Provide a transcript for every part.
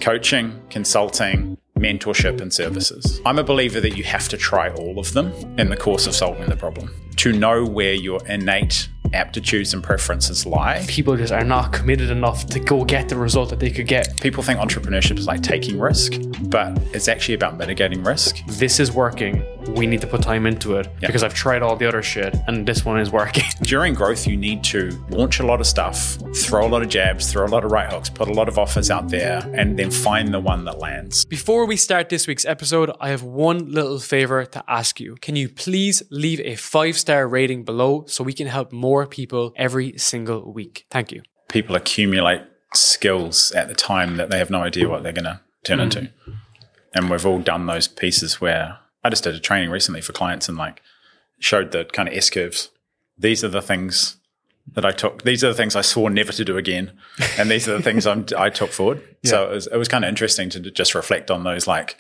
coaching, consulting, mentorship, and services. I'm a believer that you have to try all of them in the course of solving the problem to know where your innate aptitudes and preferences lie. People just are not committed enough to go get the result that they could get. People think entrepreneurship is like taking risk, but it's actually about mitigating risk. This is working. We need to put time into it because I've tried all the other shit and this one is working. During growth, you need to launch a lot of stuff, throw a lot of jabs, throw a lot of right hooks, put a lot of offers out there, and then find the one that lands. Before we start this week's episode, I have one little favor to ask you. Can you please leave a 5-star rating below so we can help more people every single week? Thank you. People accumulate skills at the time that they have no idea what they're going to turn into. And we've all done those pieces where I just did a training recently for clients and like showed the kind of S-curves. These are the things that I took. These are the things I swore never to do again. And these are the things I took forward. Yeah. So it was kind of interesting to just reflect on those like,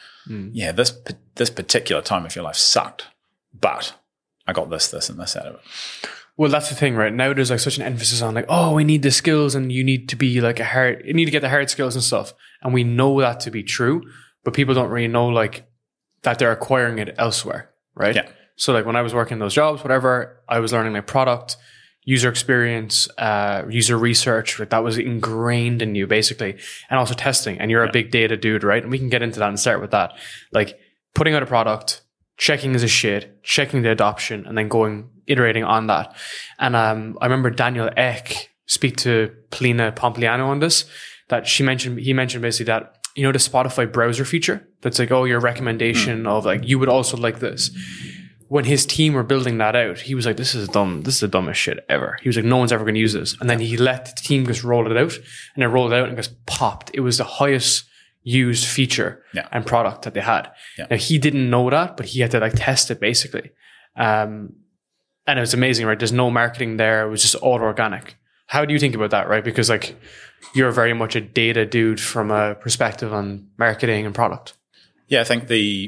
this particular time of your life sucked, but I got this, and this out of it. Well, that's the thing, right? Now there's like such an emphasis on like, oh, we need the skills and you need to be like you need to get the hard skills and stuff. And we know that to be true, but people don't really know like that they're acquiring it elsewhere, right? Yeah. So like when I was working those jobs, whatever, I was learning like product, user experience, user research, like that was ingrained in you basically. And also testing. And you're a big data dude, right? And we can get into that and start with that. Like putting out a product, checking is a shit, checking the adoption, and then iterating on that. And I remember Daniel Ek speak to Polina Pompliano on this, that he mentioned basically that, you know, the Spotify browser feature that's like, oh, your recommendation of like, you would also like this. When his team were building that out, he was like, this is dumb. This is the dumbest shit ever. He was like, no one's ever going to use this. And then he let the team just roll it out, and it rolled out and just popped. It was the highest used feature and product that they had. Yeah. Now he didn't know that, but he had to like test it basically. And it was amazing, right? There's no marketing there. It was just all organic. How do you think about that, right? Because like you're very much a data dude from a perspective on marketing and product. Yeah, I think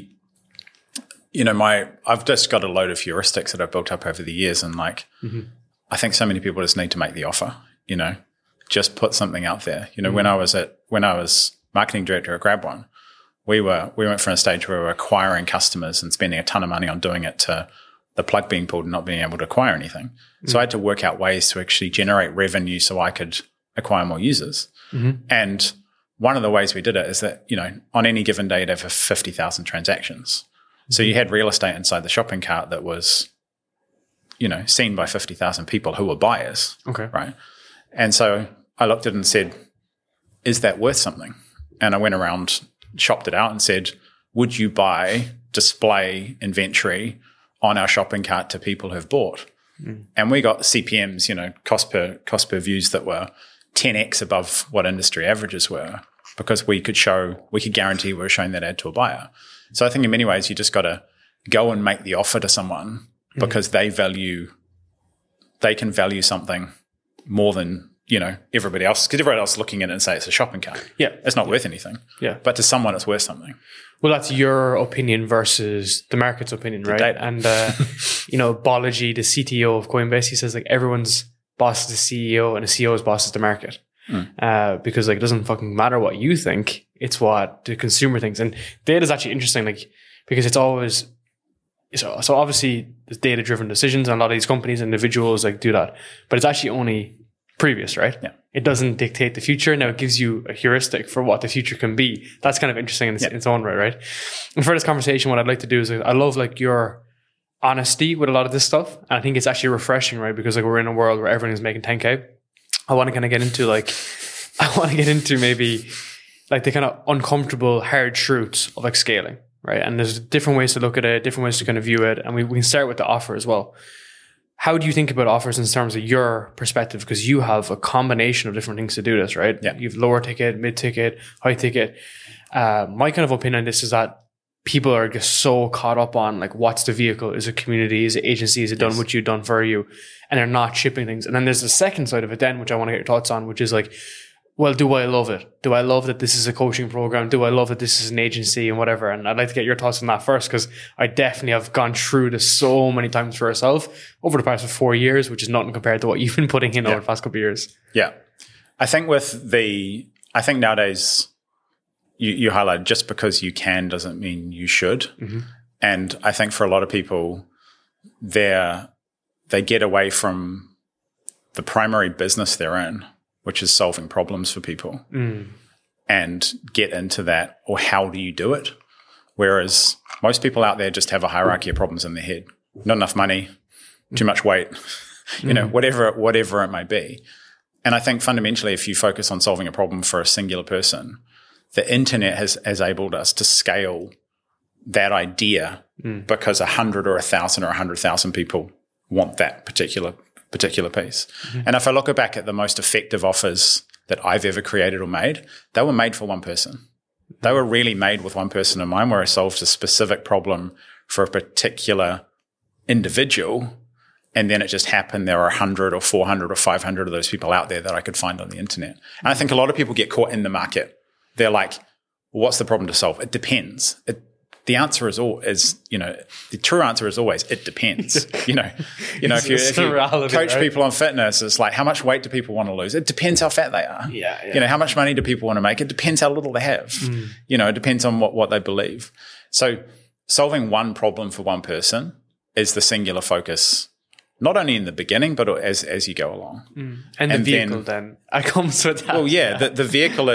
I've just got a load of heuristics that I've built up over the years, and like, I think so many people just need to make the offer, just put something out there. When I was marketing director at GrabOne, we went from a stage where we were acquiring customers and spending a ton of money on doing it to the plug being pulled and not being able to acquire anything. So I had to work out ways to actually generate revenue so I could acquire more users. And one of the ways we did it is that, on any given day, you'd have 50,000 transactions. So you had real estate inside the shopping cart that was, seen by 50,000 people who were buyers. Okay. Right. And so I looked at it and said, is that worth something? And I went around, shopped it out and said, would you buy display inventory on our shopping cart to people who've bought? And we got CPMs, cost per views that were 10x above what industry averages were, because we could guarantee we were showing that ad to a buyer. So I think in many ways you just got to go and make the offer to someone because they can value something more than, everybody else, because everybody else is looking at it and say it's a shopping cart. Yeah. It's not worth anything. Yeah. But to someone it's worth something. Well, that's your opinion versus the market's opinion, right? Data. And, Balaji, the CTO of Coinbase, he says like everyone's boss is the CEO and the CEO's boss is the market. Because like it doesn't fucking matter what you think, it's what the consumer thinks. And data is actually interesting, like, because it's always so obviously there's data driven decisions, and a lot of these companies, individuals like do that, but it's actually only previous, right? Yeah. It doesn't dictate the future. Now it gives you a heuristic for what the future can be. That's kind of interesting in its own right? And for this conversation, what I'd like to do is I love like your honesty with a lot of this stuff, and I think it's actually refreshing, right? Because like we're in a world where everything is making 10K. I want to kind of get into maybe like the kind of uncomfortable, hard truths of like scaling, right? And there's different ways to look at it, different ways to kind of view it. And we can start with the offer as well. How do you think about offers in terms of your perspective? Because you have a combination of different things to do this, right? Yeah. You have lower ticket, mid ticket, high ticket. My kind of opinion on this is that people are just so caught up on like, what's the vehicle? Is it community? Is it agency? Is it done what you've done for you? And they're not shipping things. And then there's the second side of it then, which I want to get your thoughts on, which is like, well, do I love it? Do I love that this is a coaching program? Do I love that this is an agency and whatever? And I'd like to get your thoughts on that first, because I definitely have gone through this so many times for myself over the past 4 years, which is nothing compared to what you've been putting in over the past couple of years. Yeah. I think nowadays you highlighted, just because you can doesn't mean you should. And I think for a lot of people, they get away from the primary business they're in, which is solving problems for people, and get into that, or how do you do it? Whereas most people out there just have a hierarchy of problems in their head. Not enough money, too much weight, whatever it may be. And I think fundamentally, if you focus on solving a problem for a singular person, the internet has enabled us to scale that idea because 100 or 1,000 or 100,000 people want that particular piece. And if I look back at the most effective offers that I've ever created or made, they were made for one person. They were really made with one person in mind, where I solved a specific problem for a particular individual. And then it just happened there were 100 or 400 or 500 of those people out there that I could find on the internet. And I think a lot of people get caught in the market. They're like, well, what's the problem to solve? It depends. The answer is the true answer is always, it depends. If you coach people on fitness, it's like, how much weight do people want to lose? It depends how fat they are. Yeah. How much money do people want to make? It depends how little they have. It depends on what they believe. So solving one problem for one person is the singular focus, not only in the beginning, but as you go along. And the vehicle then comes with that. Well, the vehicle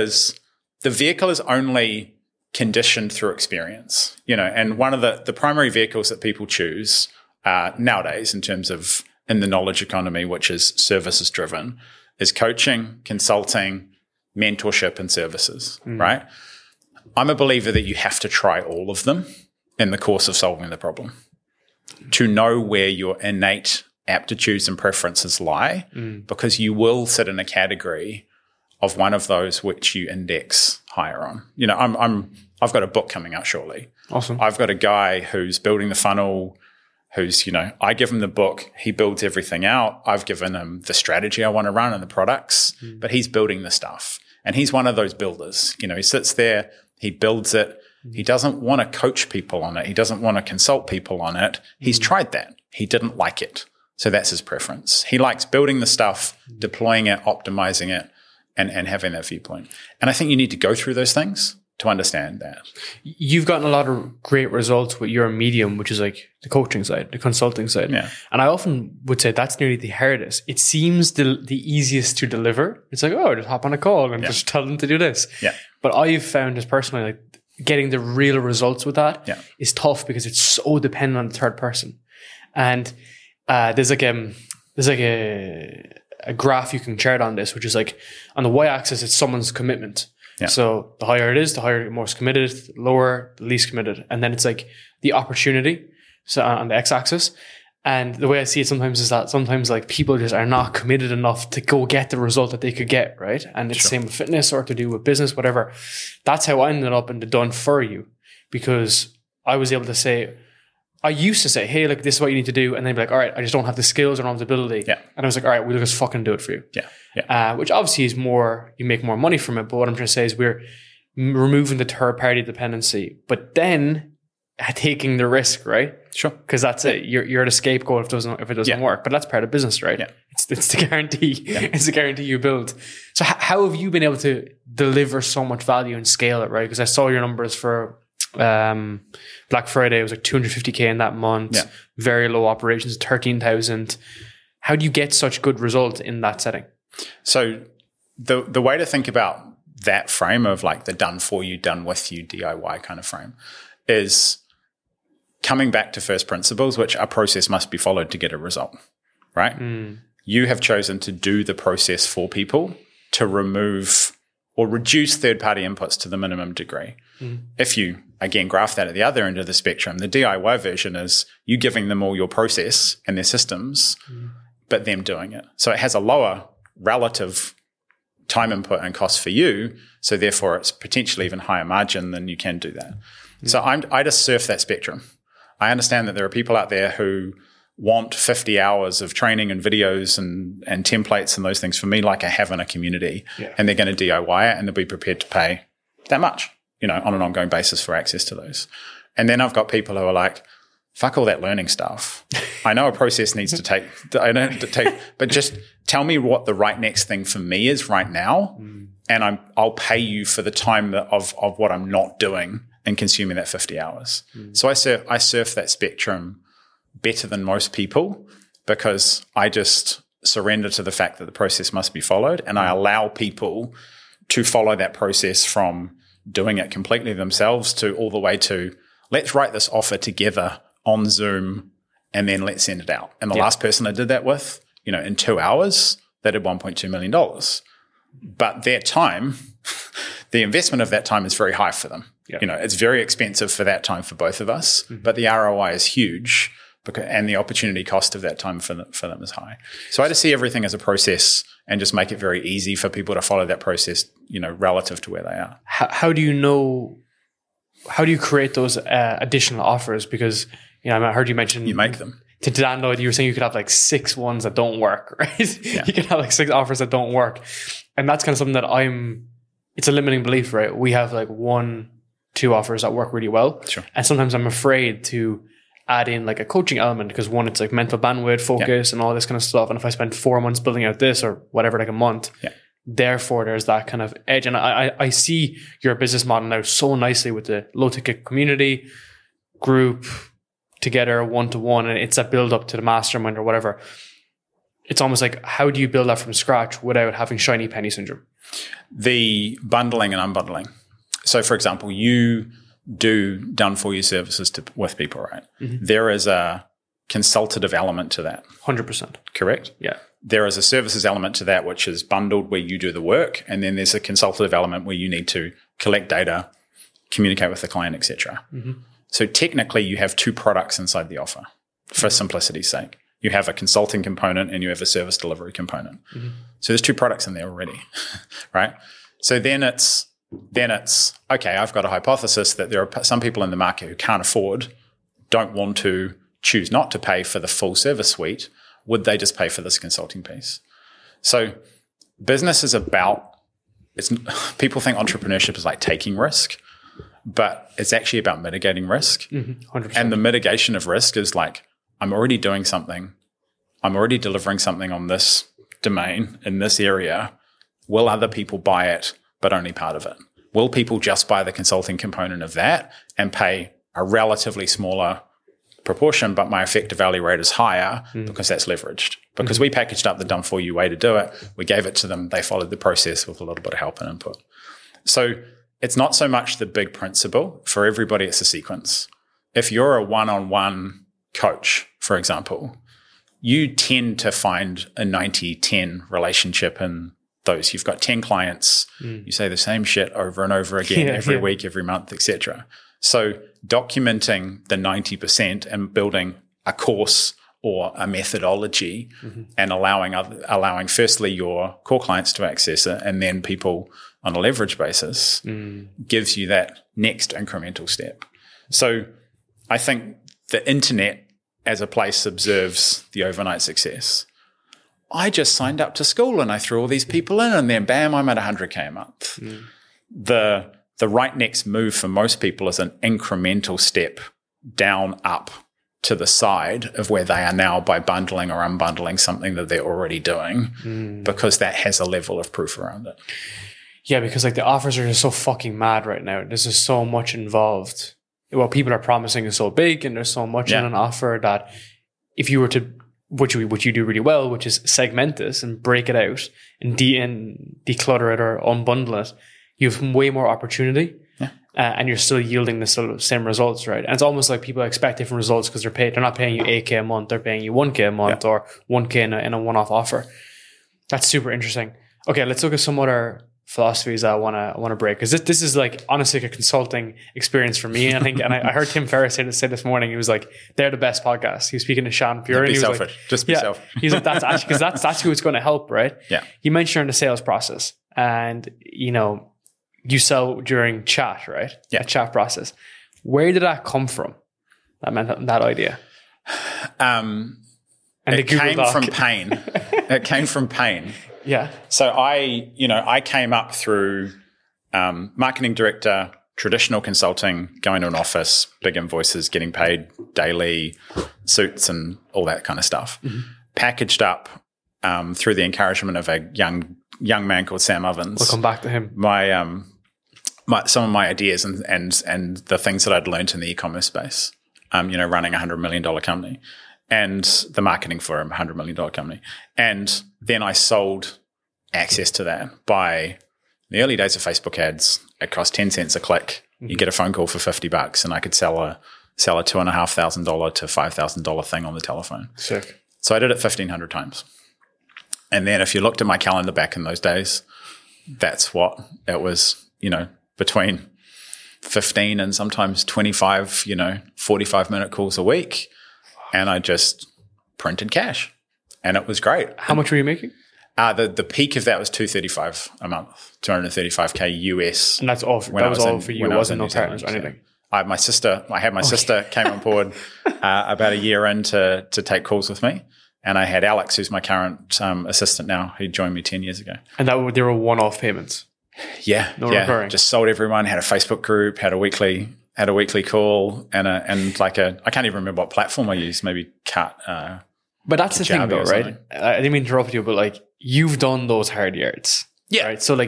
is only conditioned through experience, and one of the primary vehicles that people choose nowadays in terms of in the knowledge economy, which is services driven, is coaching, consulting, mentorship, and services, right? I'm a believer that you have to try all of them in the course of solving the problem to know where your innate aptitudes and preferences lie, because you will sit in a category of one of those which you index higher on. I've got a book coming out shortly. Awesome. I've got a guy who's building the funnel, who's, I give him the book, he builds everything out. I've given him the strategy I want to run and the products, but he's building the stuff. And he's one of those builders. He sits there, he builds it. He doesn't want to coach people on it. He doesn't want to consult people on it. He's tried that. He didn't like it. So that's his preference. He likes building the stuff, deploying it, optimizing it, and having that viewpoint. And I think you need to go through those things to understand that. You've gotten a lot of great results with your medium, which is like the coaching side, the consulting side. Yeah. And I often would say that's nearly the hardest. It seems the easiest to deliver. It's like, just hop on a call and just tell them to do this. Yeah. But I've found as personally, like, getting the real results with that is tough because it's so dependent on the third person. And there's like a graph you can chart on this, which is like on the y-axis, it's someone's commitment. Yeah. So the higher it is, the higher, most committed, the lower, the least committed. And then it's like the opportunity. So on the x-axis. And the way I see it sometimes is that sometimes like people just are not committed enough to go get the result that they could get, right? And it's the same with fitness or to do with business, whatever. That's how I ended up in the done for you, because I was able to say, I used to say, hey, like, this is what you need to do. And then be like, all right, I just don't have the skills or don't have the ability. Yeah. And I was like, all right, we'll just fucking do it for you. Yeah. Which obviously is more, you make more money from it. But what I'm trying to say is we're removing the third party dependency, but then taking the risk, right? Sure. Because that's it. You're the scapegoat if it doesn't work. But that's part of business, right? Yeah. It's the guarantee. Yeah. It's the guarantee you build. So how have you been able to deliver so much value and scale it, right? Because I saw your numbers for Black Friday. It was like 250K in that month. Yeah. Very low operations, 13,000. How do you get such good results in that setting? So the way to think about that frame of like the done for you, done with you, DIY kind of frame is coming back to first principles, which a process must be followed to get a result, right? You have chosen to do the process for people to remove or reduce third-party inputs to the minimum degree. If you, again, graph that at the other end of the spectrum, the DIY version is you giving them all your process and their systems, but them doing it. So it has a lower relative time input and cost for you, so therefore it's potentially even higher margin than you can do that. So I just surf that spectrum. I understand that there are people out there who want 50 hours of training and videos and templates and those things for me, like I have in a community, and they're going to DIY it and they'll be prepared to pay that much, on an ongoing basis for access to those. And then I've got people who are like, fuck all that learning stuff. I know a process needs to take, but just tell me what the right next thing for me is right now. And I'll pay you for the time of what I'm not doing and consuming that 50 hours. So I surf that spectrum better than most people because I just surrender to the fact that the process must be followed, and I allow people to follow that process from doing it completely themselves to all the way to let's write this offer together on Zoom and then let's send it out. And the last person I did that with, in 2 hours, they did $1.2 million. But their time, the investment of that time is very high for them. Yep. It's very expensive for that time for both of us, but the ROI is huge. And the opportunity cost of that time for them is high. So I just see everything as a process and just make it very easy for people to follow that process, relative to where they are. How do you create those additional offers? Because, I heard you mention... You make them. To download, you were saying you could have like 6 ones that don't work, right? Yeah. You could have like 6 offers that don't work. And that's kind of something that it's a limiting belief, right? We have like 1, 2 offers that work really well. Sure. And sometimes I'm afraid to add in like a coaching element because one, it's like mental bandwidth, focus, and all this kind of stuff. And if I spend 4 months building out this or whatever, like a month, therefore there's that kind of edge. And I see your business model now so nicely with the low ticket community group together, one-to-one, and it's a build up to the mastermind or whatever. It's almost like, how do you build that from scratch without having shiny penny syndrome? The bundling and unbundling. So for example, you do done for you services with people, right? Mm-hmm. There is a consultative element to that. 100%. Correct? Yeah. There is a services element to that, which is bundled where you do the work. And then there's a consultative element where you need to collect data, communicate with the client, etc. Mm-hmm. So technically you have 2 products inside the offer for simplicity's sake. You have a consulting component and you have a service delivery component. Mm-hmm. So there's 2 products in there already, right? So then it's, okay, I've got a hypothesis that there are some people in the market who can't afford, don't want to, choose not to pay for the full service suite. Would they just pay for this consulting piece? So business is people think entrepreneurship is like taking risk, but it's actually about mitigating risk. 100%. And the mitigation of risk is like, I'm already doing something. I'm already delivering something on this domain in this area. Will other people buy it, but only part of it? Will people just buy the consulting component of that and pay a relatively smaller proportion, but my effective value rate is higher because that's leveraged? Because we packaged up the done for you way to do it. We gave it to them. They followed the process with a little bit of help and input. So it's not so much the big principle. For everybody, it's a sequence. If you're a one-on-one coach, for example, you tend to find a 90-10 relationship in those. You've got 10 clients. You say the same shit over and over again every week, every month, etc. So documenting the 90% and building a course or a methodology and allowing firstly your core clients to access it and then people on a leverage basis gives you that next incremental step. So I think the internet as a place observes the overnight success. I just signed up to school and I threw all these people in and then bam, I'm at 100K a month. The right next move for most people is an incremental step down, up to the side of where they are now by bundling or unbundling something that they're already doing because that has a level of proof around it. Yeah, because like the offers are just so fucking mad right now. There's just so much involved. What people are promising is so big and there's so much in an offer that if you were to, which you do really well, which is segment this and break it out and declutter it or unbundle it, you have way more opportunity and you're still yielding the sort of same results, right? And it's almost like people expect different results because they're not paying you 8K a month, they're paying you 1K a month or 1K in a one-off offer. That's super interesting. Okay, let's look at some other philosophies I want to break, because this is like honestly like a consulting experience for me. And I think, and I heard Tim Ferriss say this morning. He was like, "They're the best podcast." He was speaking to Sean Pure. Be and he was selfish. Like, just be selfish. He's like, that's actually because that's who it's going to help, right? Yeah. He mentioned the sales process, and you sell during chat, right? Yeah. A chat process. Where did that come from? That idea. It came from pain. It came from pain. Yeah. So I came up through marketing director, traditional consulting, going to an office, big invoices, getting paid daily, suits and all that kind of stuff, packaged up through the encouragement of a young man called Sam Ovens. We'll come back to him. Some of my ideas and the things that I'd learned in the e-commerce space, running $100 million company and the marketing for a $100 million company. And then I sold access to that by the early days of Facebook ads. It cost 10 cents a click. You get a phone call for $50 and I could sell a $2,500 to $5,000 thing on the telephone. Sick. So I did it 1,500 times. And then if you looked at my calendar back in those days, that's what it was, between 15 and sometimes 25, 45-minute calls a week. And I just printed cash. And it was great. How much were you making? The peak of that was $235 a month, $235K US. And that's all. That was all for you. It wasn't no partners or anything. I had my sister came on board about a year in to take calls with me. And I had Alex, who's my current assistant now, who joined me 10 years ago. And they were one-off payments? Yeah. Recurring. Just sold everyone, had a Facebook group, had a weekly call, and I can't even remember what platform I used, maybe Cut. But that's the thing though, right? I didn't mean to interrupt you, but you've done those hard yards. Yeah. Right. So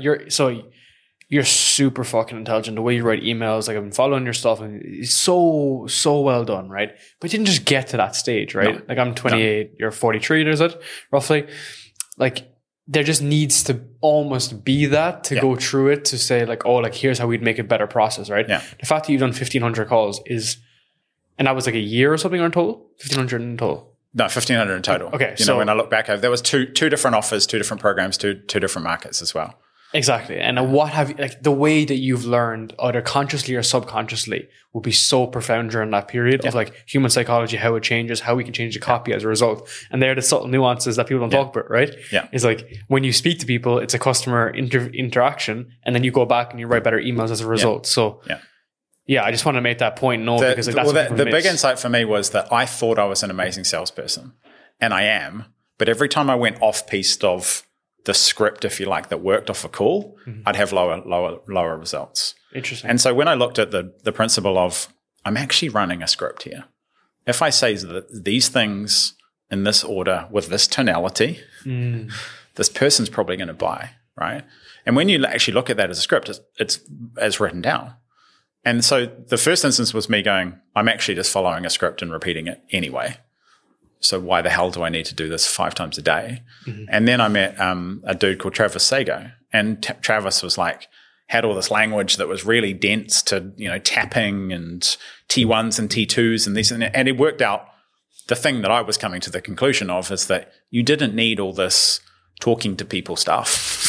you're super fucking intelligent. The way you write emails, I've been following your stuff and it's so well done, right? But you didn't just get to that stage, right? No. I'm 28, you're 43, is it? Roughly. There just needs to almost be that to go through it to say here's how we'd make a better process, right? Yeah. The fact that you've done 1,500 calls and that was a year or something in total? 1,500 in total? No, 1,500 in total. Okay. So when I look back, there was two different offers, two different programs, two different markets as well. Exactly. And what have you, the way that you've learned, either consciously or subconsciously, will be so profound during that period of human psychology, how it changes, how we can change the copy as a result. And they're the subtle nuances that people don't talk about, right? Yeah. It's when you speak to people, it's a customer interaction, and then you go back and you write better emails as a result. Yeah. So I just want to make that point. The big insight for me was that I thought I was an amazing salesperson, and I am. But every time I went off-piste of the script, if you like, that worked off a call, I'd have lower results. Interesting. And so when I looked at the principle of, I'm actually running a script here. If I say that these things in this order with this tonality, this person's probably going to buy, right? And when you actually look at that as a script, it's written down. And so the first instance was me going, I'm actually just following a script and repeating it anyway. So why the hell do I need to do this 5 times a day? Mm-hmm. And then I met a dude called Travis Sago. And Travis was had all this language that was really dense to, tapping and T1s and T2s and these. And it worked out the thing that I was coming to the conclusion of is that you didn't need all this talking to people stuff.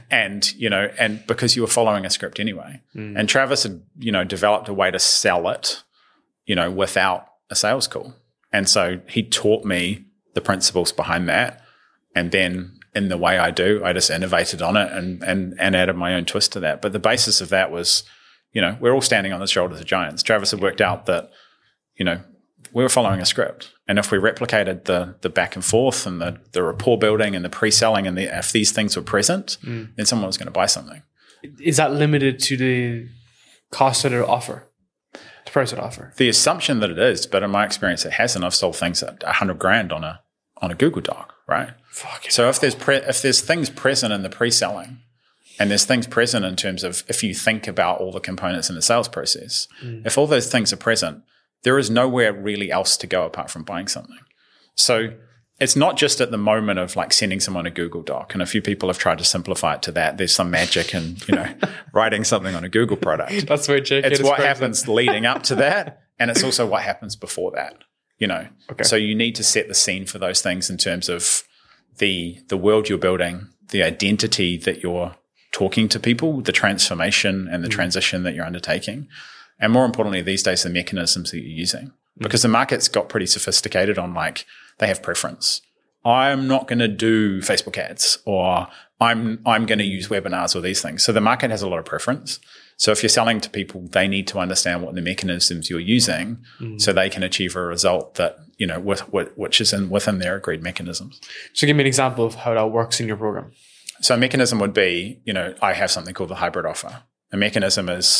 And because you were following a script anyway. And Travis had, developed a way to sell it, without a sales call. And so he taught me the principles behind that. And then in the way I do, I just innovated on it and added my own twist to that. But the basis of that was, we're all standing on the shoulders of giants. Travis had worked out that, we were following a script. And if we replicated the back and forth and the rapport building and the pre-selling and if these things were present, then someone was going to buy something. Is that limited to the cost of the offer? The price of the offer? The assumption that it is, but in my experience, it hasn't. I've sold things at $100,000 on a Google Doc, right? So if there's things present in the pre-selling, and there's things present in terms of if you think about all the components in the sales process, if all those things are present, there is nowhere really else to go apart from buying something. So it's not just at the moment of sending someone a Google Doc. And a few people have tried to simplify it to that. There's some magic in, writing something on a Google product. That's where JK It's what happens leading up to that. And it's also what happens before that, Okay. So you need to set the scene for those things in terms of the world you're building, the identity that you're talking to people, the transformation and the transition that you're undertaking. And more importantly, these days, the mechanisms that you're using. Because the market's got pretty sophisticated on they have preference. I'm not going to do Facebook ads, or I'm going to use webinars or these things. So the market has a lot of preference. So if you're selling to people, they need to understand what the mechanisms you're using so they can achieve a result that, which is within their agreed mechanisms. So give me an example of how that works in your program. So a mechanism would be, I have something called the hybrid offer. A mechanism is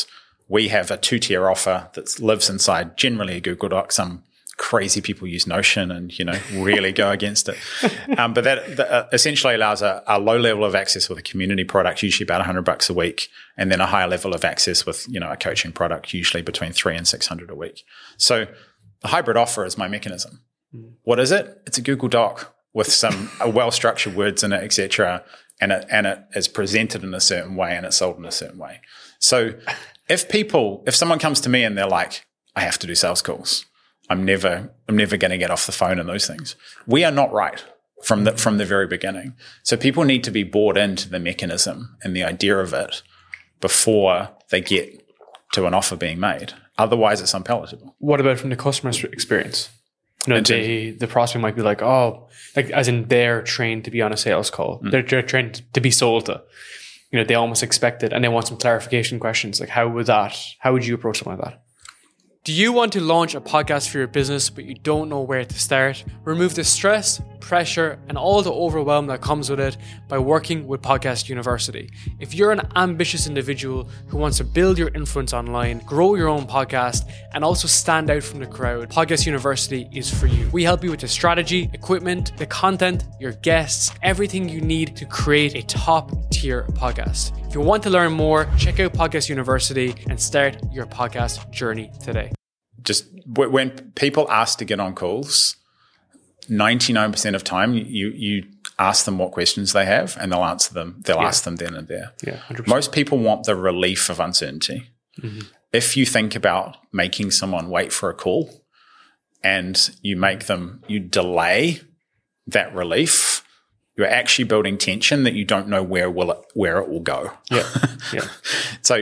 we have a 2-tier offer that lives inside generally a Google Doc. Some crazy people use Notion and, really go against it. But that essentially allows a low level of access with a community product, usually about $100 a week, and then a higher level of access with, a coaching product, usually between $300 and $600 a week. So the hybrid offer is my mechanism. What is it? It's a Google Doc with some well-structured words in it, et cetera, and it is presented in a certain way and it's sold in a certain way. So if someone comes to me and they're like, I have to do sales calls, I'm never going to get off the phone and those things, we are not right from the very beginning. So people need to be bought into the mechanism and the idea of it before they get to an offer being made. Otherwise, it's unpalatable. What about from the customer's experience? The prospect might be like, as in they're trained to be on a sales call. They're trained to be sold to. They almost expect it and they want some clarification questions. Like, how would you approach something like that? Do you want to launch a podcast for your business, but you don't know where to start? Remove the stress, pressure, and all the overwhelm that comes with it by working with Podcast University. If you're an ambitious individual who wants to build your influence online, grow your own podcast, and also stand out from the crowd, Podcast University is for you. We help you with the strategy, equipment, the content, your guests, everything you need to create a top-tier podcast. If you want to learn more, check out Podcast University and start your podcast journey today. Just when people ask to get on calls, 99% of time you ask them what questions they have and they'll answer them. They'll ask them then and there. Yeah, 100%. Most people want the relief of uncertainty. Mm-hmm. If you think about making someone wait for a call and you delay that relief, you're actually building tension that you don't know where it will go. Yeah. Yeah. So,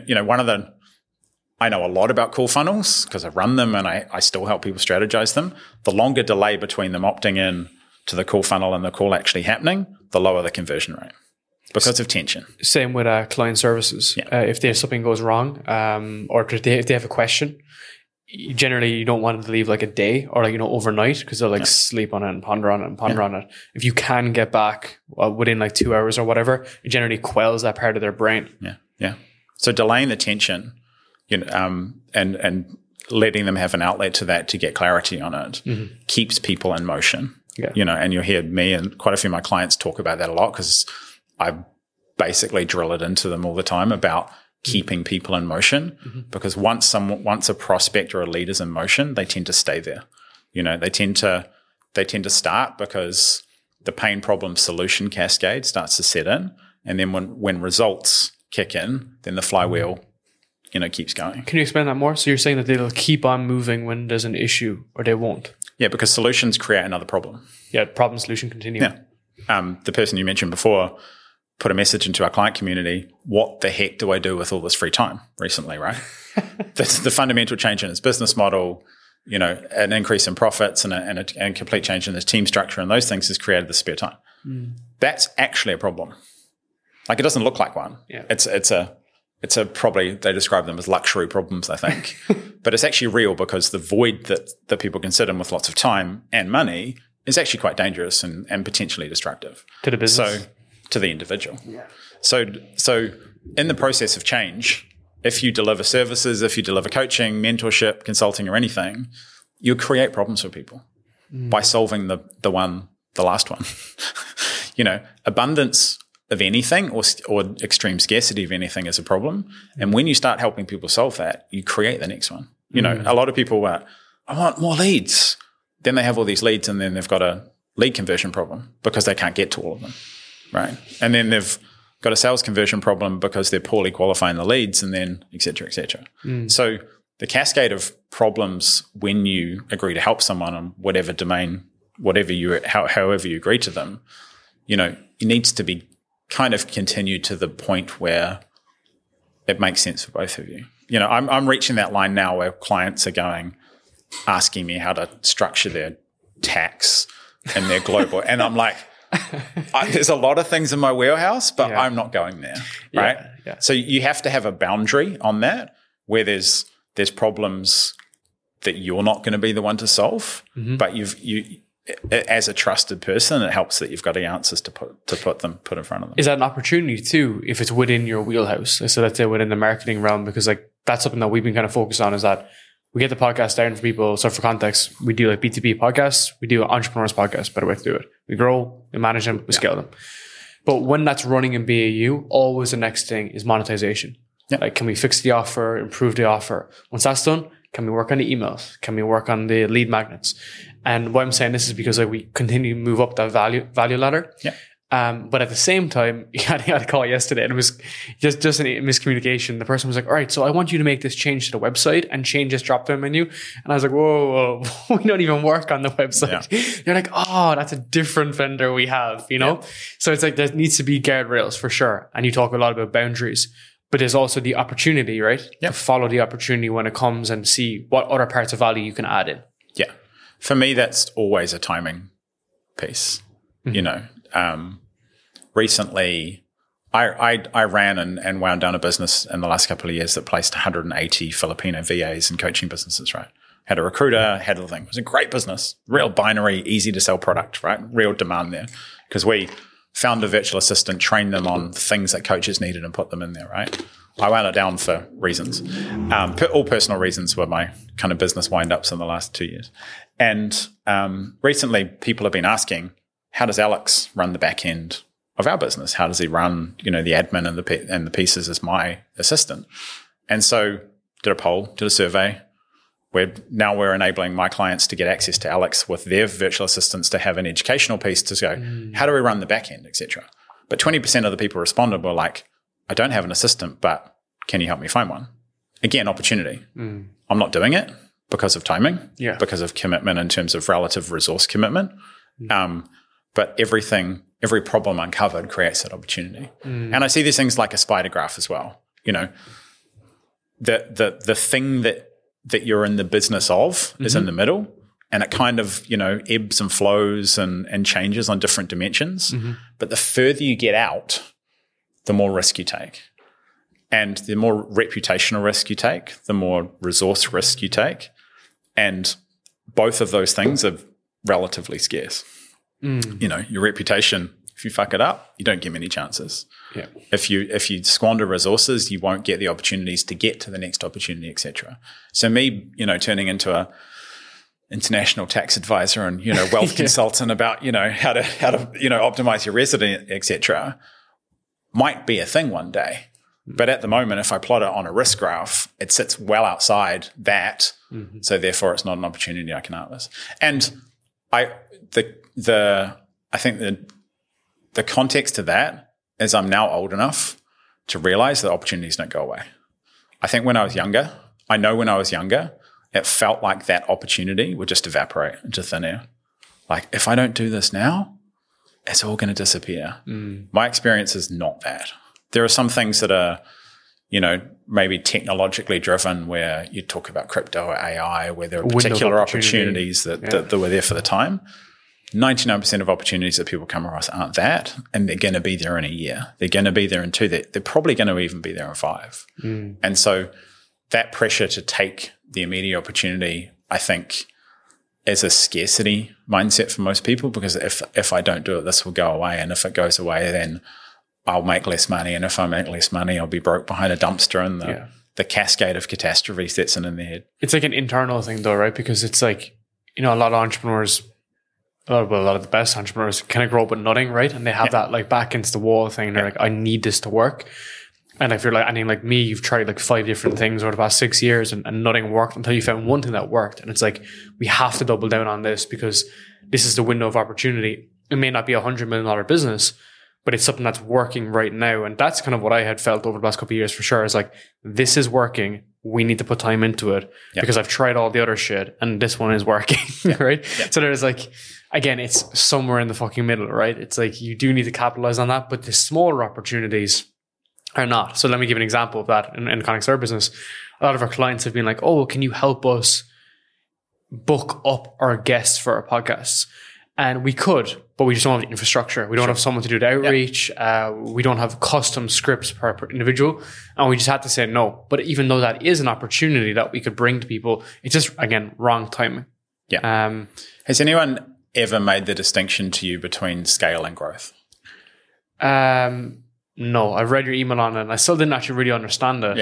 I know a lot about call funnels because I run them and I still help people strategize them. The longer delay between them opting in to the call funnel and the call actually happening, the lower the conversion rate because of tension. Same with client services. Yeah. If there's something goes wrong or if they have a question, generally you don't want them to leave like a day or overnight because they'll sleep on it and ponder on it. If you can get back within 2 hours or whatever, it generally quells that part of their brain. Yeah. So delaying the tension, and letting them have an outlet to that to get clarity on it keeps people in motion. Yeah. And you'll hear me and quite a few of my clients talk about that a lot because I basically drill it into them all the time about keeping people in motion because once a prospect or a lead is in motion, they tend to stay there. They tend to start because the pain problem solution cascade starts to set in, and then when results kick in, then the flywheel keeps going. Can you explain that more? So you're saying that they'll keep on moving when there's an issue or they won't? Yeah, because solutions create another problem. Yeah, problem solution continuum. Yeah. The person you mentioned before put a message into our client community, what the heck do I do with all this free time recently, right? That's the fundamental change in his business model, an increase in profits and a complete change in his team structure and those things has created the spare time. That's actually a problem. It doesn't look like one. Yeah. It's probably they describe them as luxury problems, I think. But it's actually real because the void that people can sit in with lots of time and money is actually quite dangerous and potentially destructive. To the business. So to the individual. Yeah. So in the process of change, if you deliver services, if you deliver coaching, mentorship, consulting or anything, you create problems for people by solving the last one. Abundance of anything or extreme scarcity of anything is a problem. And when you start helping people solve that, you create the next one. A lot of people I want more leads. Then they have all these leads and then they've got a lead conversion problem because they can't get to all of them, right? And then they've got a sales conversion problem because they're poorly qualifying the leads and then et cetera, et cetera. So the cascade of problems when you agree to help someone on whatever domain, however you agree to them, it needs to be kind of continued to the point where it makes sense for both of you. I'm reaching that line now where clients are asking me how to structure their tax and their global, and I'm like, there's a lot of things in my wheelhouse, but I'm not going there, right? Yeah. So you have to have a boundary on that where there's problems that you're not going to be the one to solve, but you as a trusted person, it helps that you've got the answers to put in front of them. Is that an opportunity too, if it's within your wheelhouse? So let's say within the marketing realm, because that's something that we've been kind of focused on, is that we get the podcast down for people. So for context, we do like B2B podcasts. We do entrepreneurs podcasts, better way to do it. We grow, we manage them, we scale them. But when that's running in BAU, always the next thing is monetization. Yeah. Like, can we fix the offer, improve the offer? Once that's done, can we work on the emails? Can we work on the lead magnets? And why I'm saying this is because like we continue to move up that value ladder. Yeah. But at the same time, I had a call yesterday and it was just a miscommunication. The person was like, all right, so I want you to make this change to the website and change this drop-down menu. And I was like, whoa, we don't even work on the website. Yeah. They're like, oh, that's a different vendor we have, you know? Yeah. So it's like, there needs to be guardrails for sure. And you talk a lot about boundaries, but there's also the opportunity, right? Yeah. To follow the opportunity when it comes and see what other parts of value you can add in. Yeah. For me, that's always a timing piece, you know. Recently, I ran and wound down a business in the last couple of years that placed 180 Filipino VAs in coaching businesses, right? Had a recruiter, had the thing. It was a great business, real binary, easy to sell product, right? Real demand there because we found a virtual assistant, trained them on things that coaches needed and put them in there, right? I wound it down for reasons. All personal reasons were my kind of business wind-ups in the last 2 years. And recently, people have been asking, how does Alex run the back end of our business? How does he run, you know, the admin and the pieces as my assistant? And so did a poll, did a survey. We're enabling my clients to get access to Alex with their virtual assistants to have an educational piece to go, how do we run the back end, etc. But 20% of the people responded were like, I don't have an assistant, but can you help me find one? Again, opportunity. I'm not doing it because of timing, because of commitment in terms of relative resource commitment. But every problem uncovered creates that opportunity. And I see these things like a spider graph as well. You know, the thing that you're in the business of is in the middle, and it kind of, you know, ebbs and flows and changes on different dimensions. But the further you get out, the more risk you take. And the more reputational risk you take, the more resource risk you take. And both of those things are relatively scarce. You know, your reputation, if you fuck it up, you don't get many chances. Yeah. If you squander resources, you won't get the opportunities to get to the next opportunity, etc. So me, you know, turning into a international tax advisor and, you know, wealth consultant about, you know, how to, you know, optimize your resident, etc., might be a thing one day. But at the moment, if I plot it on a risk graph, it sits well outside that. So therefore it's not an opportunity I can harvest. And I think the context to that is I'm now old enough to realize that opportunities don't go away. I think when I was younger, it felt like that opportunity would just evaporate into thin air. Like, if I don't do this now, it's all going to disappear. My experience is not that. There are some things that are, you know, maybe technologically driven where you talk about crypto or AI, where there are particular opportunities that were there for the time. 99% of opportunities that people come across aren't that, and they're going to be there in a year. They're going to be there in 2. They're probably going to even be there in 5. And so that pressure to take the immediate opportunity, I think, is a scarcity mindset for most people, because if I don't do it, this will go away. And if it goes away, then I'll make less money. And if I make less money, I'll be broke behind a dumpster, and the cascade of catastrophe sets in their head. It's like an internal thing though, right? Because it's like, you know, a lot of entrepreneurs, a lot of the best entrepreneurs kind of grow up with nothing, right? And they have that like back against the wall thing. They're like, I need this to work. And if you're like, I mean, like me, you've tried like 5 different things over the past 6 years and nothing worked until you found one thing that worked. And it's like, we have to double down on this because this is the window of opportunity. It may not be $100 million business, but it's something that's working right now. And that's kind of what I had felt over the last couple of years for sure. Is like, this is working. We need to put time into it because I've tried all the other shit and this one is working, right? Yeah. So there's like, again, it's somewhere in the fucking middle, right? It's like, you do need to capitalize on that, but the smaller opportunities are not. So let me give an example of that in the context of our business. A lot of our clients have been like, oh, can you help us book up our guests for our podcasts? And we could, but we just don't have the infrastructure. We don't have someone to do the outreach. We don't have custom scripts per individual. And we just had to say no. But even though that is an opportunity that we could bring to people, it's just, again, wrong timing. Yeah. Has anyone ever made the distinction to you between scale and growth? No, I've read your email on it and I still didn't actually really understand it. Yeah.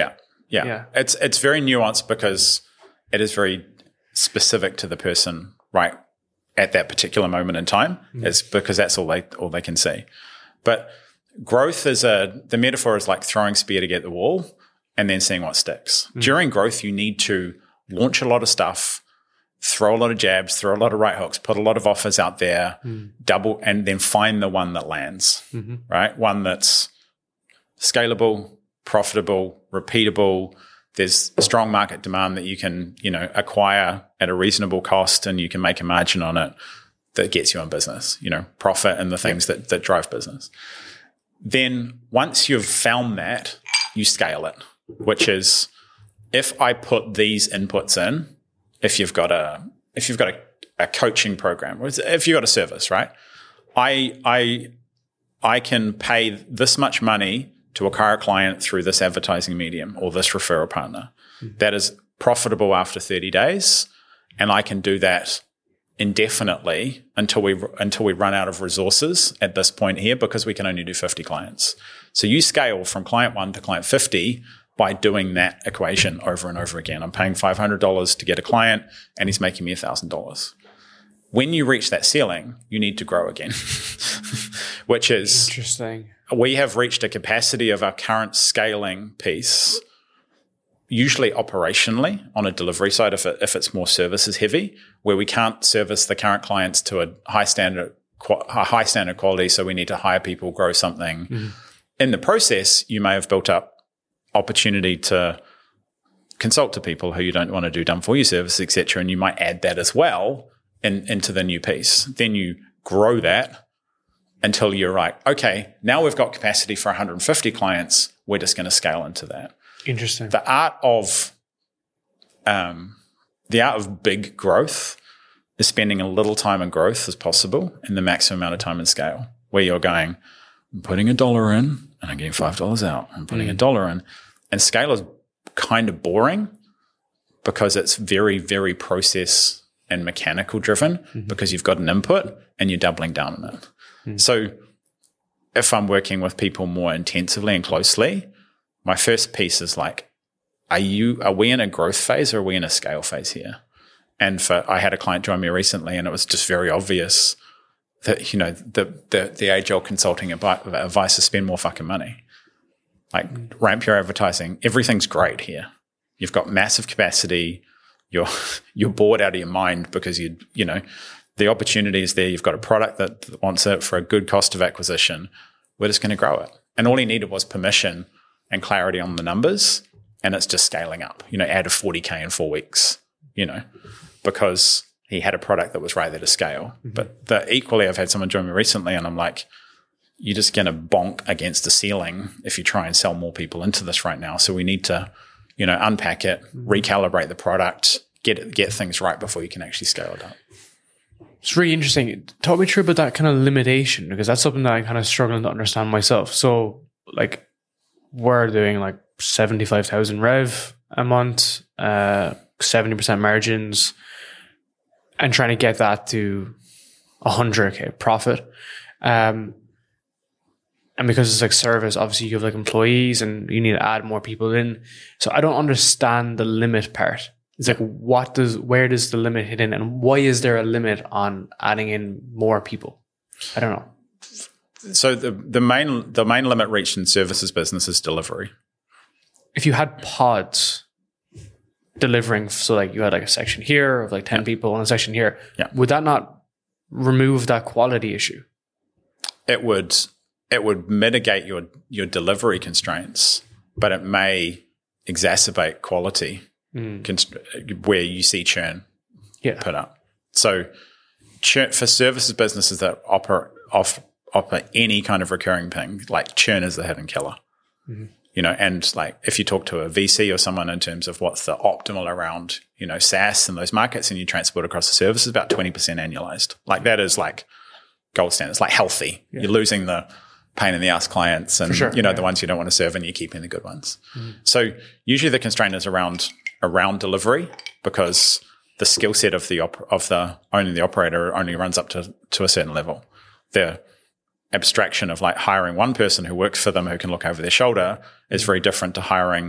Yeah. It's very nuanced because it is very specific to the person right at that particular moment in time. It's because that's all they can see. But growth is the metaphor is like throwing spear to get the wall and then seeing what sticks. During growth, you need to launch a lot of stuff, throw a lot of jabs, throw a lot of right hooks, put a lot of offers out there, double, and then find the one that lands, right? One that's scalable, profitable, repeatable. There's strong market demand that you can, acquire at a reasonable cost, and you can make a margin on it that gets you in business, profit and the things that drive business. Then once you've found that, you scale it, which is if I put these inputs in, if you've got a coaching program, or if you've got a service, right? I can pay this much money to acquire a client through this advertising medium or this referral partner that is profitable after 30 days. And I can do that indefinitely until we run out of resources at this point here, because we can only do 50 clients. So you scale from client 1 to client 50 by doing that equation over and over again. I'm paying $500 to get a client and he's making me $1,000. When you reach that ceiling, you need to grow again, which is interesting. We have reached a capacity of our current scaling piece, usually operationally on a delivery side, if it's more services heavy, where we can't service the current clients to a high standard quality. So we need to hire people, grow something. In the process, you may have built up opportunity to consult to people who you don't want to do done for you service, etc. And you might add that as well into the new piece. Then you grow that until you're like, okay, now we've got capacity for 150 clients. We're just going to scale into that. Interesting. The art of big growth is spending a little time in growth as possible and the maximum amount of time in scale, where you're going, I'm putting $1 in and I'm getting $5 out. I'm putting $1 in. And scale is kind of boring because it's very, very process and mechanical driven, because you've got an input and you're doubling down on it. So if I'm working with people more intensively and closely, my first piece is like, are we in a growth phase or are we in a scale phase here? And I had a client join me recently, and it was just very obvious that, the age-old consulting advice is spend more fucking money. Like, ramp your advertising. Everything's great here. You've got massive capacity. You're bored out of your mind because the opportunity is there. You've got a product that wants it for a good cost of acquisition. We're just going to grow it. And all he needed was permission and clarity on the numbers, and it's just scaling up. Add a 40K in 4 weeks, because he had a product that was right there to scale. But equally, I've had someone join me recently, and I'm like, you're just going to bonk against the ceiling if you try and sell more people into this right now. So we need to, unpack it, recalibrate the product, get things right before you can actually scale it up. It's really interesting. Talk me through about that kind of limitation, because that's something that I'm kind of struggling to understand myself. So, like, we're doing like 75,000 rev a month, 70% margins, and trying to get that to 100K profit. And because it's like service, obviously you have like employees and you need to add more people in. So I don't understand the limit part. It's like, where does the limit hit in, and why is there a limit on adding in more people? I don't know. So the main limit reached in services business is delivery. If you had pods delivering, so like you had like a section here of like 10 people and a section here, would that not remove that quality issue? It would mitigate your delivery constraints, but it may exacerbate quality where you see churn put up. So churn for services businesses that offer any kind of recurring thing, like churn is the hidden killer. And like if you talk to a VC or someone in terms of what's the optimal around, SaaS and those markets, and you transport across the services, about 20% annualized. Like that is like gold standard. It's like healthy. You're losing the pain in the ass clients and, the ones you don't want to serve, and you're keeping the good ones. So usually the constraint is around delivery, because the skill set of the operator only runs up to a certain level. The abstraction of like hiring one person who works for them who can look over their shoulder is very different to hiring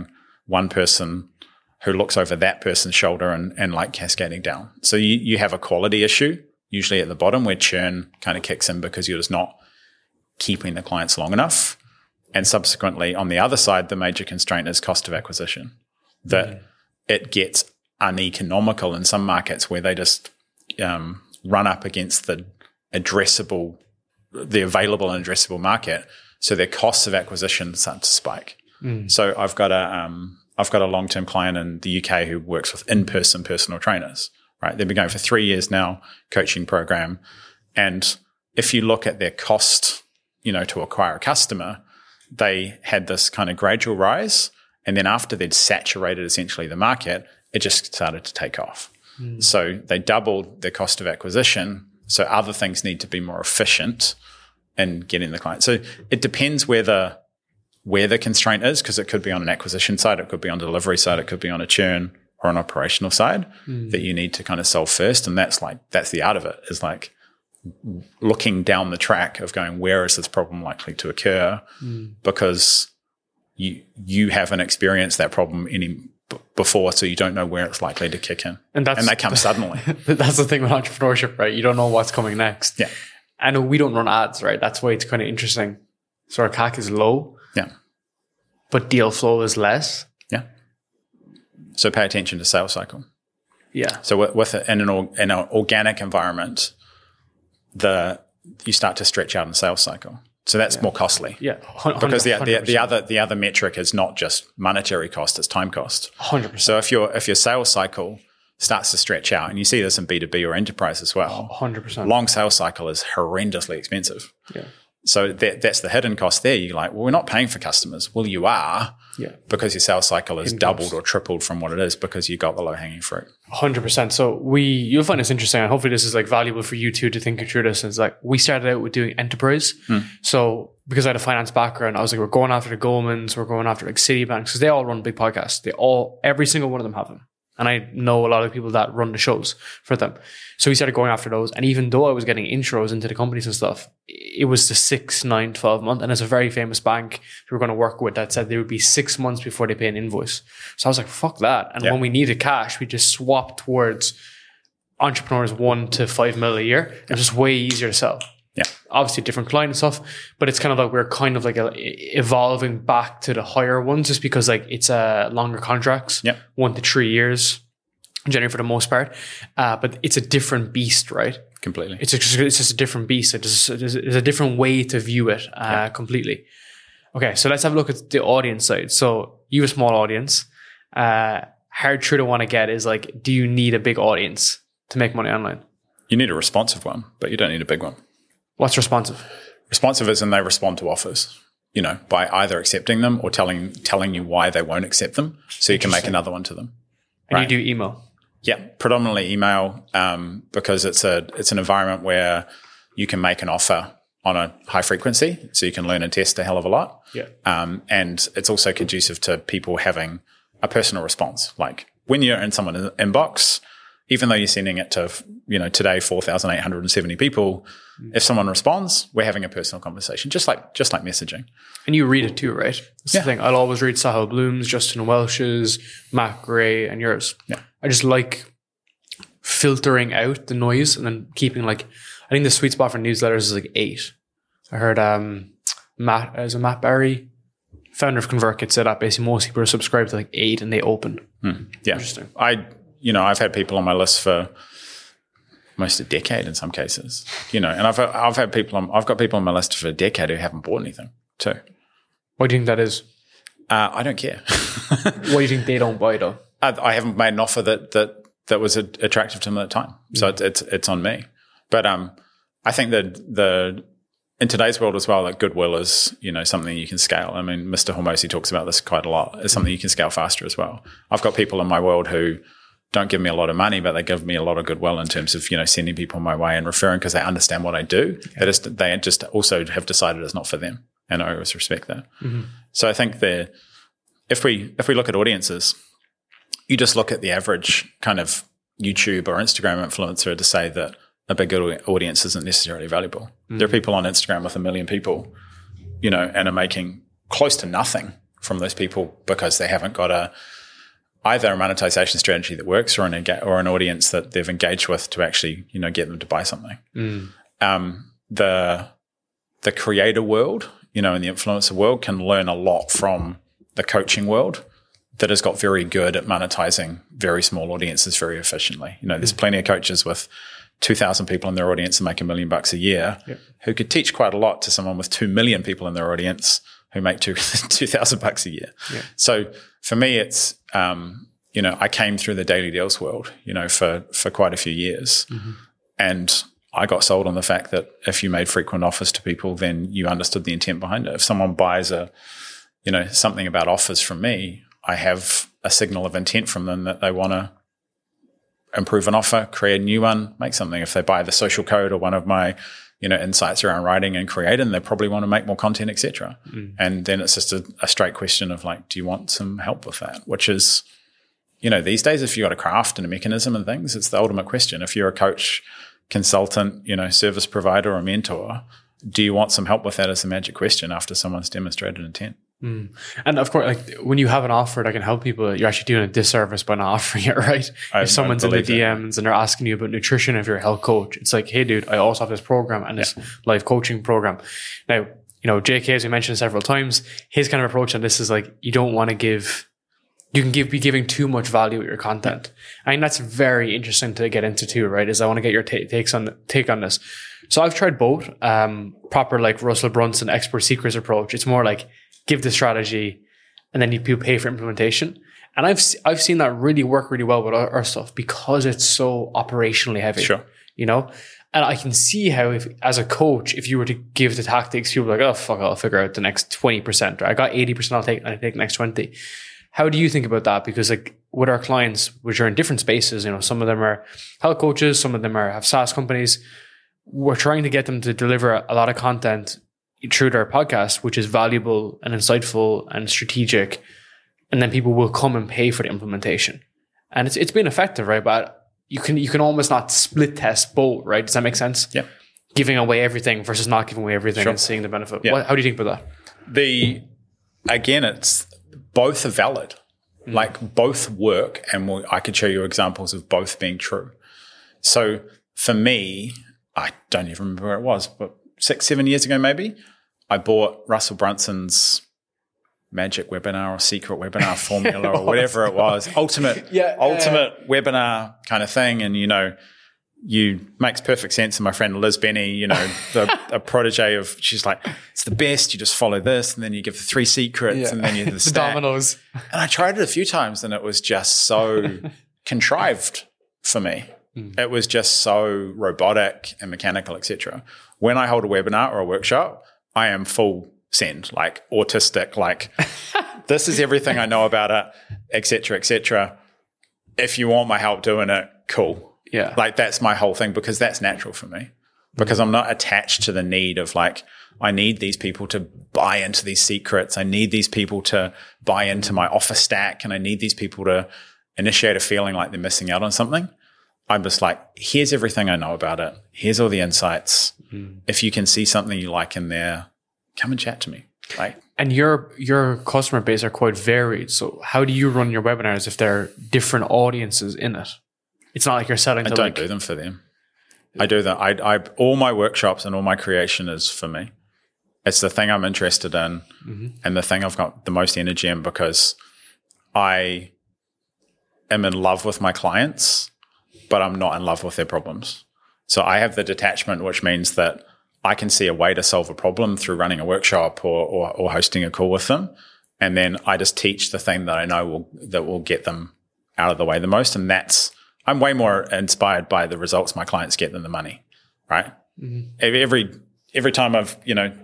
one person who looks over that person's shoulder and like cascading down. So you have a quality issue usually at the bottom where churn kind of kicks in because you're just not keeping the clients long enough. And subsequently, on the other side, the major constraint is cost of acquisition. That it gets uneconomical in some markets where they just run up against the available and addressable market. So their costs of acquisition start to spike. So I've got a long-term client in the UK who works with in-person personal trainers, right? They've been going for 3 years now, coaching program. And if you look at their cost, to acquire a customer, they had this kind of gradual rise. And then after they'd saturated essentially the market, it just started to take off. So they doubled their cost of acquisition. So other things need to be more efficient in getting the client. So it depends where the constraint is, because it could be on an acquisition side, it could be on the delivery side, it could be on a churn or an operational side that you need to kind of solve first. And that's the art of it, is like looking down the track of going, where is this problem likely to occur? Because you haven't experienced that problem before, so you don't know where it's likely to kick in. And they come suddenly. That's the thing with entrepreneurship, right? You don't know what's coming next. Yeah. And we don't run ads, right? That's why it's kind of interesting. So our CAC is low. Yeah. But deal flow is less. Yeah. So pay attention to sales cycle. Yeah. So in an organic environment, you start to stretch out in the sales cycle. So that's more costly. Yeah. Because the other metric is not just monetary cost, it's time cost. 100%. So if your sales cycle starts to stretch out, and you see this in B2B or enterprise as well, 100%. Long sales cycle is horrendously expensive. Yeah. So that's the hidden cost there. You're like, well, we're not paying for customers. Well, you are, because your sales cycle is doubled or tripled from what it is, because you got the low-hanging fruit. 100%. So you'll find this interesting, and hopefully this is like valuable for you too to think through this. It's like we started out with doing enterprise. So because I had a finance background, I was like, we're going after the Goldmans, we're going after like Citibank, because they all run big podcasts. Every single one of them have them. And I know a lot of people that run the shows for them. So we started going after those. And even though I was getting intros into the companies and stuff, it was the 6, 9, 12 month. And there's a very famous bank we were going to work with that said they would be 6 months before they pay an invoice. So I was like, fuck that. And when we needed cash, we just swapped towards entrepreneurs 1 to 5 mil a year. It was just way easier to sell. Yeah. Obviously different client and stuff, but it's kind of like we're kind of like evolving back to the higher ones, just because like it's longer contracts, 1 to 3 years, generally for the most part. But it's a different beast, right? Completely. It's just a different beast. There's a different way to view it completely. Okay, so let's have a look at the audience side. So you have a small audience. Hard truth I want to get is like, do you need a big audience to make money online? You need a responsive one, but you don't need a big one. What's responsive? Responsive is when they respond to offers, by either accepting them or telling you why they won't accept them, so you can make another one to them. And you do email? Yeah, predominantly email, because it's an environment where you can make an offer on a high frequency, so you can learn and test a hell of a lot. Yeah. And it's also conducive to people having a personal response. Like when you're in someone's inbox, even though you're sending it to, today 4,870 people, if someone responds, we're having a personal conversation, just like messaging. And you read it too, right? That's the thing. I'll always read Sahil Bloom's, Justin Welch's, Matt Gray, and yours. Yeah. I just like filtering out the noise and then keeping I think the sweet spot for newsletters is 8. I heard Matt Barry, founder of ConvertKit, said that basically most people are subscribed to 8 and they open. Yeah. Interesting. I've had people on my list for almost a decade in some cases, and I've got people on my list for a decade who haven't bought anything too. Why do you think that is? I don't care. Why do you think they don't buy though? I haven't made an offer that was attractive to them at the time, so it's on me. But I think that in today's world as well, that goodwill is something you can scale. I mean, Mr. Hormozi talks about this quite a lot. It's something you can scale faster as well. I've got people in my world who don't give me a lot of money, but they give me a lot of goodwill in terms of, sending people my way and referring because they understand what I do. They just also have decided it's not for them. And I always respect that. Mm-hmm. So I think if we look at audiences, you just look at the average kind of YouTube or Instagram influencer to say that a big audience isn't necessarily valuable. Mm-hmm. There are people on Instagram with 1 million people, and are making close to nothing from those people because they haven't got either a monetization strategy that works or an audience that they've engaged with to actually, get them to buy something. The creator world, and the influencer world can learn a lot from the coaching world that has got very good at monetizing very small audiences very efficiently. There's plenty of coaches with 2,000 people in their audience and make $1 million a year who could teach quite a lot to someone with 2 million people in their audience who make $2,000 a year. Yeah. So for me, it's, I came through the daily deals world, for quite a few years. And I got sold on the fact that if you made frequent offers to people, then you understood the intent behind it. If someone buys something about offers from me, I have a signal of intent from them that they want to improve an offer, create a new one, make something. If they buy the social code or one of my, insights around writing and creating, they probably want to make more content, etc. And then it's just a straight question of like, do you want some help with that? Which is, these days, if you've got a craft and a mechanism and things, it's the ultimate question. If you're a coach, consultant, service provider or mentor, do you want some help with that as a magic question after someone's demonstrated intent? And of course, like when you have an offer that can help people, you're actually doing a disservice by not offering it, right? If someone's in the DMs and they're asking you about nutrition, if you're a health coach, it's like, hey dude, I also have this program and this life coaching program. Now, JK, as we mentioned several times, his kind of approach on this is like, you don't want to be giving too much value with your content. I think that's very interesting to get into too, right? Is I want to get your take on this. So I've tried both, proper like Russell Brunson expert secrets approach. It's more like, give the strategy and then you pay for implementation. And I've seen that really work really well with our stuff because it's so operationally heavy, sure. And I can see how if, as a coach, if you were to give the tactics, people are like, oh, fuck, I'll figure out the next 20%. Or I got 80%, I'll take the next 20. How do you think about that? Because like with our clients, which are in different spaces, some of them are health coaches, some of them have SaaS companies. We're trying to get them to deliver a lot of content through their podcast, which is valuable and insightful and strategic, and then people will come and pay for the implementation. And it's been effective, right? But you can almost not split test both, right? Does that make sense? Yeah. Giving away everything versus not giving away everything, sure. And seeing the benefit. Yeah. How do you think about that? Again, it's both are valid. Like both work, and I could show you examples of both being true. So for me, I don't even remember where it was, but 6-7 years ago maybe, I bought Russell Brunson's magic webinar or secret webinar formula or whatever it was, ultimate webinar kind of thing. And, makes perfect sense. And my friend Liz Benny, a protege of, she's like, it's the best. You just follow this and then you give the 3 secrets and then you do the stack. Dominoes. And I tried it a few times and it was just so contrived for me. It was just so robotic and mechanical, etc. When I hold a webinar or a workshop, I am full send, like autistic, like this is everything I know about it, etc., etc. If you want my help doing it, cool. Yeah. Like that's my whole thing because that's natural for me because I'm not attached to the need of like, I need these people to buy into these secrets. I need these people to buy into my offer stack and I need these people to initiate a feeling like they're missing out on something. I'm just like, here's everything I know about it. Here's all the insights. If you can see something you like in there, come and chat to me. Like, and your customer base are quite varied. So how do you run your webinars if there are different audiences in it? It's not like you're selling. I don't do them for them. I do that. I all my workshops and all my creation is for me. It's the thing I'm interested in and the thing I've got the most energy in because I am in love with my clients, but I'm not in love with their problems. So I have the detachment, which means that I can see a way to solve a problem through running a workshop or hosting a call with them. And then I just teach the thing that I know will get them out of the way the most. And I'm way more inspired by the results my clients get than the money, right? Every time I've,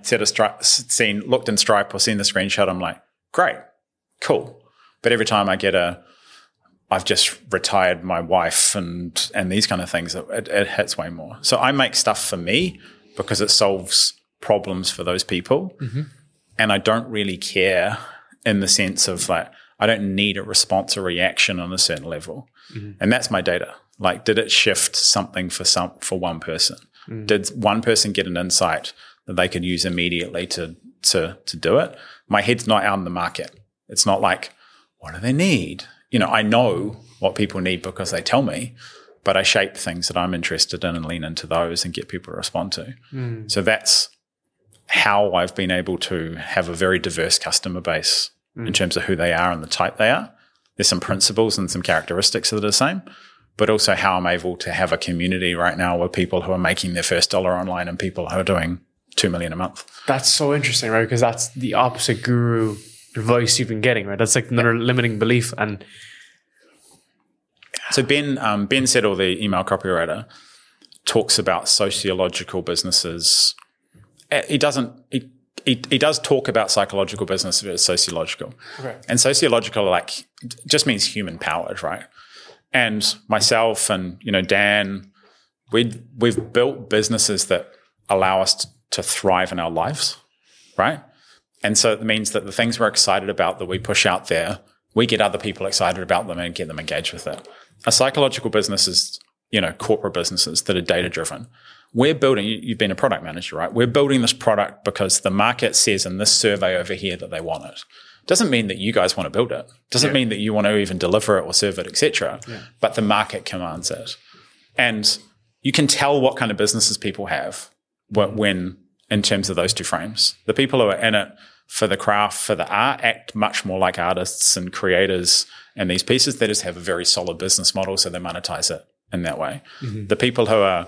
looked in Stripe or seen the screenshot, I'm like, great, cool. But every time I get I've just retired my wife and these kind of things, it hits way more. So I make stuff for me because it solves problems for those people. And I don't really care in the sense of like, I don't need a response or reaction on a certain level. And that's my data. Like, did it shift something for one person? Did one person get an insight that they could use immediately to do it? My head's not out in the market. It's not like, what do they need? I know what people need because they tell me, but I shape things that I'm interested in and lean into those and get people to respond to. So that's how I've been able to have a very diverse customer base in terms of who they are and the type they are. There's some principles and some characteristics that are the same, but also how I'm able to have a community right now with people who are making their first dollar online and people who are doing 2 million a month. That's so interesting, right? Because that's the opposite guru advice you've been getting, right? That's like another limiting belief. And so Ben Settle, the email copywriter, talks about sociological businesses. He does talk about psychological business, but it's sociological. Okay. And sociological like just means human powered, right? And myself and Dan, we've built businesses that allow us to thrive in our lives, right? And so it means that the things we're excited about that we push out there, we get other people excited about them and get them engaged with it. A psychological business is, corporate businesses that are data-driven. We're building, you've been a product manager, right? We're building this product because the market says in this survey over here that they want it. Doesn't mean that you guys want to build it. Doesn't mean that you want to even deliver it or serve it, etc. But the market commands it. And you can tell what kind of businesses people have when in terms of those two frames. The people who are in it for the craft, for the art, act much more like artists and creators. And these pieces, they just have a very solid business model, so they monetize it in that way. The people who are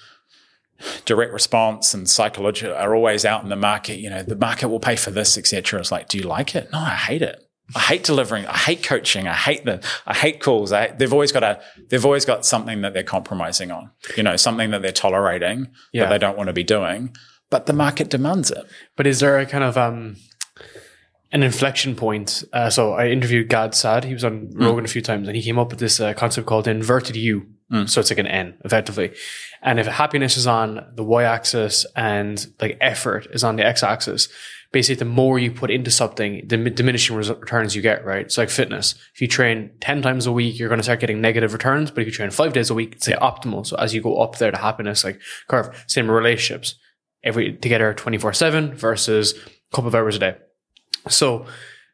direct response and psychology are always out in the market. The market will pay for this, etc. It's like, do you like it? No, I hate it. I hate delivering. I hate coaching. I hate calls. They've always got something that they're compromising on. Something that they're tolerating that they don't want to be doing. But the market demands it. But is there a kind of an inflection point? So I interviewed Gad Saad. He was on Rogan a few times, and he came up with this concept called the inverted U. So it's like an N, effectively. And if happiness is on the y-axis and like effort is on the x-axis, basically the more you put into something, the diminishing returns you get, right? It's like fitness. If you train 10 times a week, you're going to start getting negative returns. But if you train 5 days a week, it's like optimal. So as you go up there, the happiness like curve. Same with relationships. Together 24/7 versus a couple of hours a day. So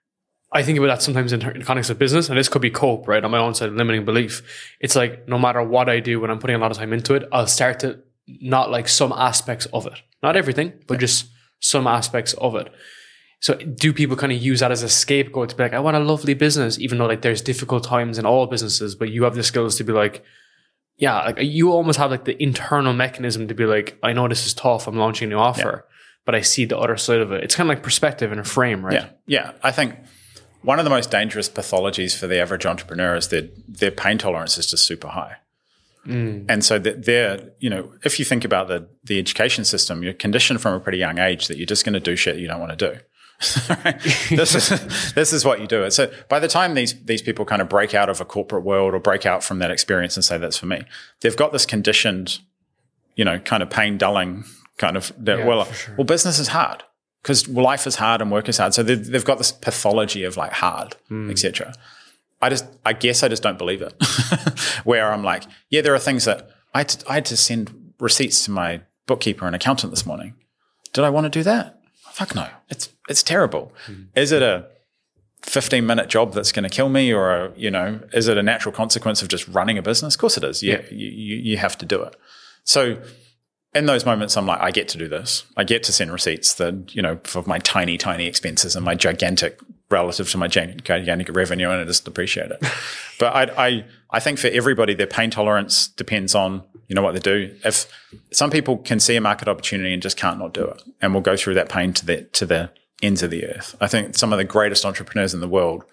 I think about that sometimes in the context of business, and this could be cope, right? On my own side, limiting belief. It's like no matter what I do when I'm putting a lot of time into it, I'll start to not like some aspects of it. Not everything, but just some aspects of it. So do people kind of use that as a scapegoat to be like, I want a lovely business, even though like there's difficult times in all businesses, but you have the skills to be like, yeah, like you almost have like the internal mechanism to be like, I know this is tough, I'm launching a new offer, but I see the other side of it. It's kind of like perspective and a frame, right? Yeah. I think one of the most dangerous pathologies for the average entrepreneur is their pain tolerance is just super high. And so if you think about the education system, you're conditioned from a pretty young age that you're just going to do shit you don't want to do. Right? This is what you do. So by the time these people kind of break out of a corporate world or break out from that experience and say that's for me, they've got this conditioned, kind of pain dulling kind of well, business is hard because life is hard and work is hard. So they've got this pathology of like hard, etc. I guess I just don't believe it. Where I'm like, yeah, there are things that I had to send receipts to my bookkeeper and accountant this morning. Did I want to do that? Fuck no. It's terrible. Is it a 15-minute job that's going to kill me, or is it a natural consequence of just running a business? Of course it is. Yeah. You have to do it. So in those moments, I'm like, I get to do this. I get to send receipts that, for my tiny, tiny expenses and my gigantic relative to my gigantic revenue, and I just appreciate it. But I think for everybody, their pain tolerance depends on, what they do. If some people can see a market opportunity and just can't not do it, and will go through that pain to the ends of the earth. I think some of the greatest entrepreneurs in the world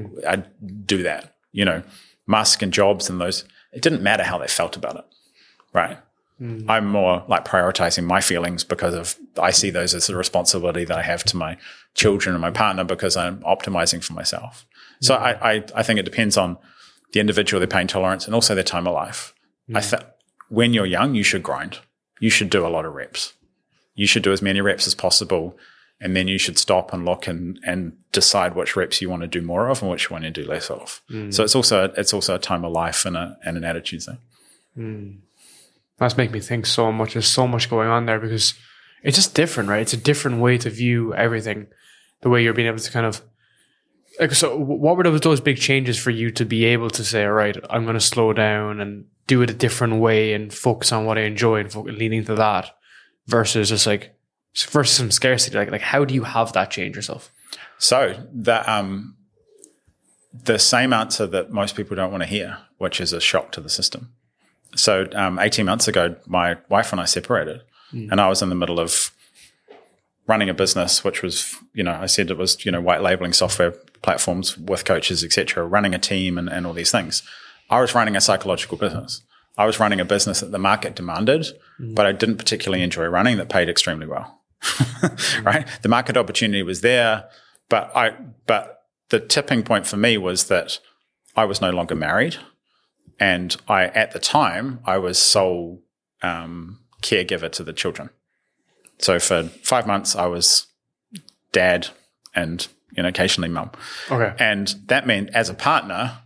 do that. Musk and Jobs and those, it didn't matter how they felt about it, right? I'm more like prioritizing my feelings because I see those as a responsibility that I have to my children and my partner because I'm optimizing for myself. So I think it depends on the individual, their pain tolerance, and also their time of life. When you're young, you should grind. You should do a lot of reps. You should do as many reps as possible, and then you should stop and look and decide which reps you want to do more of and which one you do less of. So it's also a time of life and an attitude thing. That's making me think so much. There's so much going on there because it's just different, right? It's a different way to view everything. The way you're being able to kind of, Like, so what were those big changes for you to be able to say, all right, I'm going to slow down and do it a different way and focus on what I enjoy and lean into that versus just like, versus some scarcity? Like how do you have that change yourself? So the same answer that most people don't want to hear, which is a shock to the system. So 18 months ago, my wife and I separated, and I was in the middle of running a business, which was, I said it was, white labeling software platforms with coaches, etc., running a team and all these things. I was running a psychological business. I was running a business that the market demanded, but I didn't particularly enjoy running, that paid extremely well. Right? The market opportunity was there, but the tipping point for me was that I was no longer married. And at the time, I was sole caregiver to the children. So for 5 months, I was dad and, occasionally mum. Okay. And that meant as a partner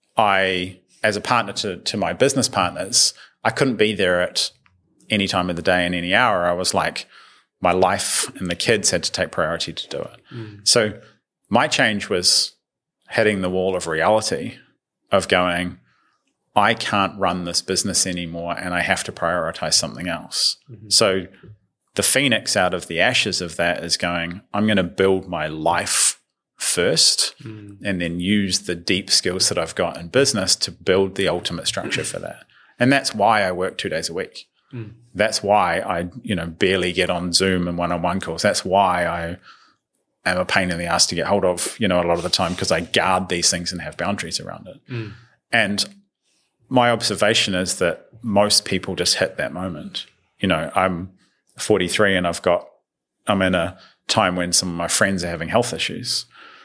to my business partners, I couldn't be there at any time of the day and any hour. I was like, my life and the kids had to take priority to do it. So my change was hitting the wall of reality of going, I can't run this business anymore and I have to prioritize something else. So the phoenix out of the ashes of that is going, I'm going to build my life first and then use the deep skills that I've got in business to build the ultimate structure for that. And that's why I work 2 days a week. That's why I, barely get on Zoom and one-on-one calls. That's why I am a pain in the ass to get hold of, a lot of the time, because I guard these things and have boundaries around it. And my observation is that most people just hit that moment. I'm 43 and I'm in a time when some of my friends are having health issues.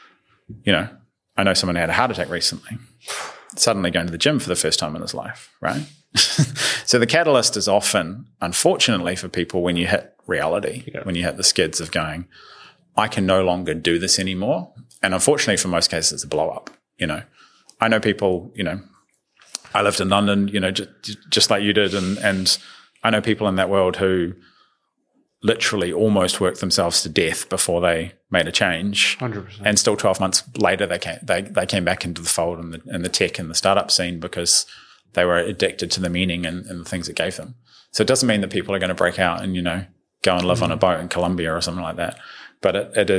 I know someone who had a heart attack recently, suddenly going to the gym for the first time in his life, right? So the catalyst is often, unfortunately for people, when you hit reality, when you hit the skids of going, I can no longer do this anymore. And unfortunately for most cases, it's a blow up. I know people, I lived in London, just like you did. And I know people in that world who literally almost worked themselves to death before they made a change. 100%. And still 12 months later, they came back into the fold in the tech and the startup scene because they were addicted to the meaning and the things it gave them. So it doesn't mean that people are going to break out and, go and live on a boat in Colombia or something like that. But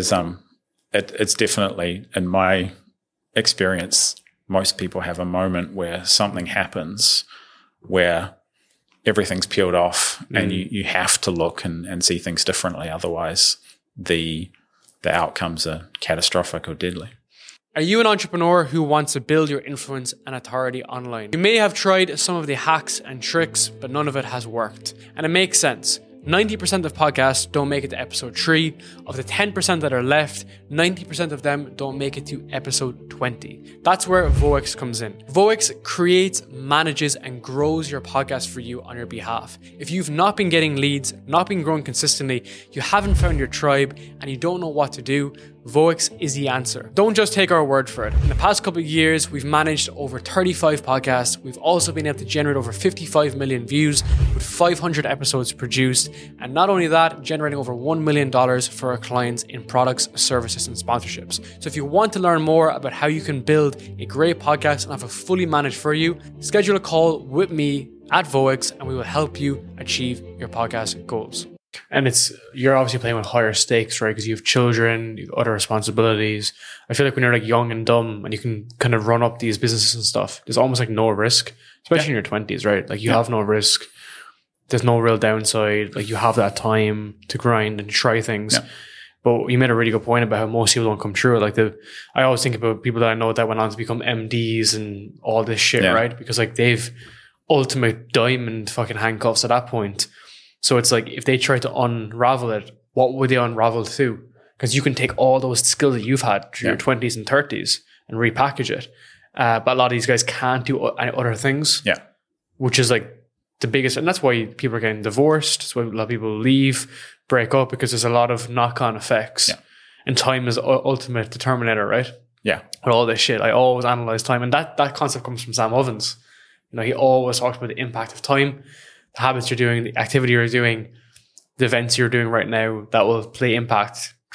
it's definitely, in my experience, most people have a moment where something happens where everything's peeled off and you have to look and see things differently. Otherwise, the outcomes are catastrophic or deadly. Are you an entrepreneur who wants to build your influence and authority online? You may have tried some of the hacks and tricks, but none of it has worked. And it makes sense. 90% of podcasts don't make it to episode 3. Of the 10% that are left, 90% of them don't make it to episode 20. That's where Voix comes in. Voix creates, manages, and grows your podcast for you on your behalf. If you've not been getting leads, not been growing consistently, you haven't found your tribe, and you don't know what to do, Voix is the answer. Don't just take our word for it. In the past couple of years, we've managed over 35 podcasts. We've also been able to generate over 55 million views with 500 episodes produced. And not only that, generating over $1 million for our clients in products, services, and sponsorships. So if you want to learn more about how you can build a great podcast and have it fully managed for you, schedule a call with me at Voix and we will help you achieve your podcast goals. And you're obviously playing with higher stakes, right? Because you have children, you have other responsibilities. I feel like when you're like young and dumb and you can kind of run up these businesses and stuff, there's almost like no risk, especially in your 20s, right? Like you have no risk. There's no real downside. Like you have that time to grind and try things. Yeah. But you made a really good point about how most people don't come through it. I always think about people that I know that went on to become MDs and all this shit, right? Because like they've ultimate diamond fucking handcuffs at that point. So it's like if they try to unravel it, what would they unravel to? Because you can take all those skills that you've had through your 20s and 30s and repackage it. But a lot of these guys can't do other things. Yeah. Which is like the biggest, and that's why people are getting divorced. That's why a lot of people leave, break up, because there's a lot of knock-on effects. Yeah. And time is ultimate determinator, right? Yeah. And all this shit. I always analyze time. And that concept comes from Sam Ovens. He always talks about the impact of time, the habits you're doing, the activity you're doing, the events you're doing right now that will play impact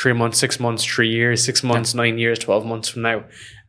3 months, 6 months, 3 years, 6 months, 9 years, 12 months from now.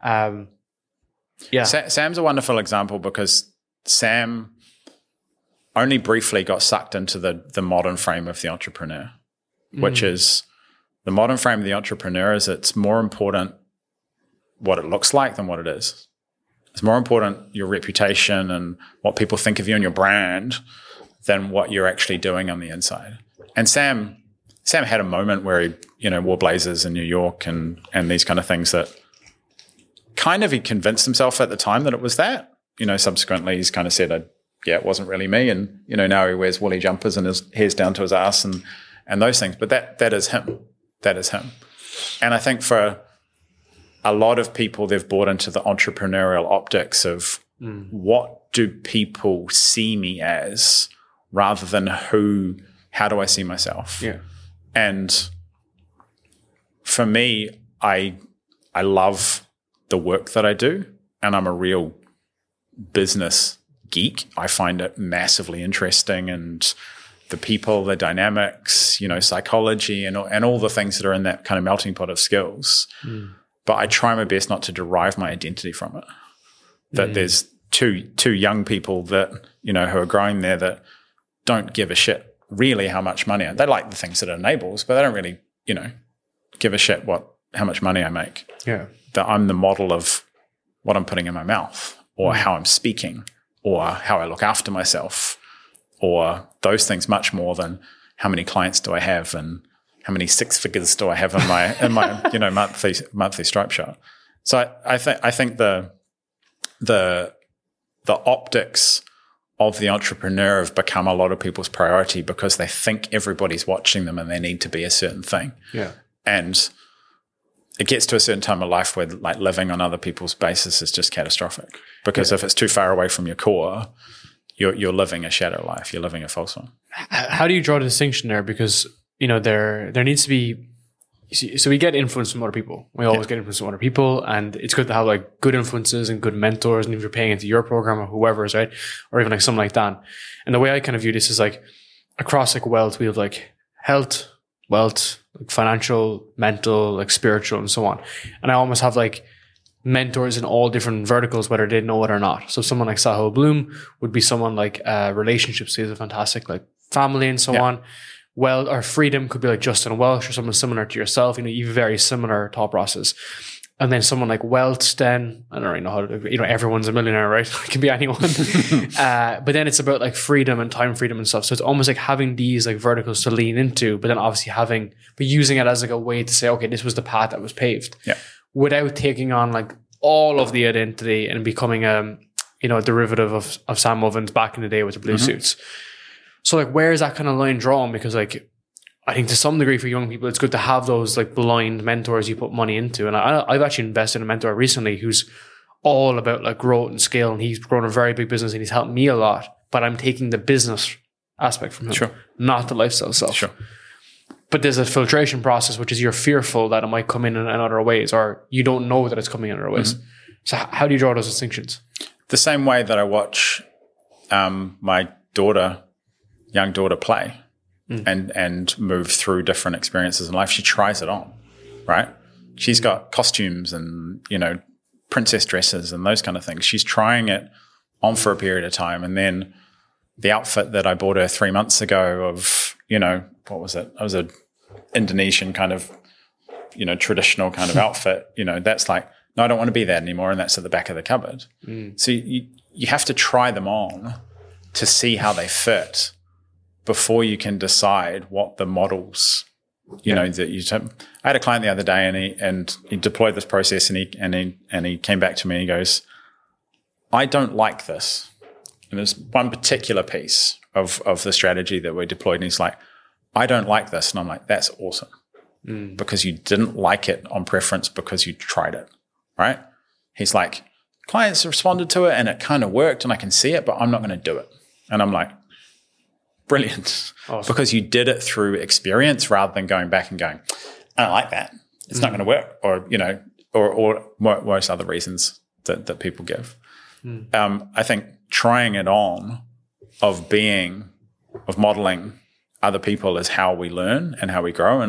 Sam's a wonderful example because Sam only briefly got sucked into the modern frame of the entrepreneur, which is the modern frame of the entrepreneur is it's more important what it looks like than what it is. It's more important your reputation and what people think of you and your brand than what you're actually doing on the inside. And Sam had a moment where he, wore blazers in New York and these kind of things that kind of he convinced himself at the time that it was that. Subsequently he's kind of said, it wasn't really me. And, now he wears woolly jumpers and his hair's down to his ass and those things. But that is him. That is him. And I think for a lot of people, they've bought into the entrepreneurial optics of what do people see me as rather than how do I see myself? Yeah. And for me, I love the work that I do, and I'm a real business geek. I find it massively interesting, and the people, the dynamics, psychology and all the things that are in that kind of melting pot of skills. But I try my best not to derive my identity from it. That there's two young people that, who are growing there that don't give a shit really how much money. They like the things that it enables, but they don't really, give a shit how much money I make. Yeah. That I'm the model of what I'm putting in my mouth or how I'm speaking or how I look after myself or those things much more than how many clients do I have and how many six figures do I have in my monthly stripe chart. So I think the optics of the entrepreneur have become a lot of people's priority because they think everybody's watching them and they need to be a certain thing. Yeah. And it gets to a certain time of life where like living on other people's basis is just catastrophic because if it's too far away from your core, you're living a shadow life. You're living a false one. How do you draw the distinction there? Because there needs to be. So we get influence from other people. We always get influence from other people, and it's good to have like good influences and good mentors. And if you're paying into your program or whoever's, right, or even like something like Dan. And the way I kind of view this is like across like wealth, we have like health, wealth, like financial, mental, like spiritual, and so on. And I almost have like mentors in all different verticals, whether they know it or not. So someone like Sahil Bloom would be someone like relationships. He's a fantastic like family and so on. Well, or freedom could be like Justin Welsh or someone similar to yourself. You have very similar thought process. And then someone like Wealth, then I don't really know how to, everyone's a millionaire, right? It can be anyone. But then it's about like freedom and time freedom and stuff. So it's almost like having these like verticals to lean into, but then obviously but using it as like a way to say, okay, this was the path that was paved. Yeah. Without taking on like all of the identity and becoming a derivative of Sam Ovens back in the day with the blue suits. So like, where is that kind of line drawn? Because like, I think to some degree for young people, it's good to have those like blind mentors you put money into. And I've actually invested in a mentor recently who's all about like growth and scale. And he's grown a very big business and he's helped me a lot, but I'm taking the business aspect from him, not the lifestyle stuff. Sure. But there's a filtration process, which is you're fearful that it might come in other ways, or you don't know that it's coming in other ways. So how do you draw those distinctions? The same way that I watch my young daughter play and move through different experiences in life. She tries it on, right? She's got costumes and, princess dresses and those kind of things. She's trying it on for a period of time. And then the outfit that I bought her 3 months ago of, what was it? It was a Indonesian kind of, traditional kind of outfit. That's like, no, I don't want to be that anymore. And that's at the back of the cupboard. So you have to try them on to see how they fit before you can decide what the models, that you take. I had a client the other day and he deployed this process and he came back to me and he goes, I don't like this. And there's one particular piece of the strategy that we deployed. And he's like, I don't like this. And I'm like, that's awesome. Because you didn't like it on preference because you tried it, right? He's like, clients responded to it and it kind of worked and I can see it, but I'm not going to do it. And I'm like, brilliant. Awesome. Because you did it through experience rather than going back and going, I don't like that. It's not going to work. Or, or most other reasons that people give. I think trying it on of modeling other people is how we learn and how we grow. And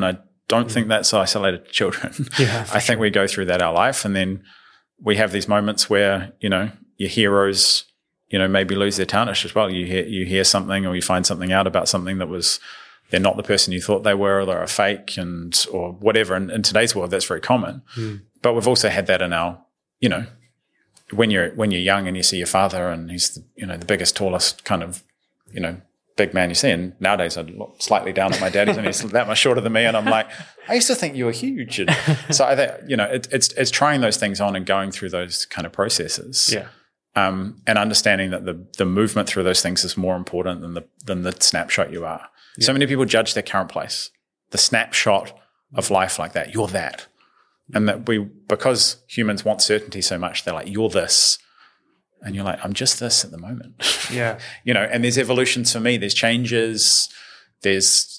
don't think that's isolated to children. Yeah, I think we go through that our life, and then we have these moments where, your heroes, maybe lose their tarnish as well. You hear something, or you find something out about something that was, they're not the person you thought they were, or they're a fake, or whatever. And in today's world, that's very common. But we've also had that in our, when you're young and you see your father and he's the biggest, tallest kind of, big man you see. And nowadays I look slightly down at my daddies and he's that much shorter than me. And I'm like, I used to think you were huge. And so I think, it's trying those things on and going through those kind of processes. Yeah. And understanding that the movement through those things is more important than the snapshot you are. Yeah. So many people judge their current place, the snapshot of life like that. You're that. And that because humans want certainty so much, they're like, you're this. And you're like, I'm just this at the moment. Yeah. And there's evolutions for me. There's changes. There's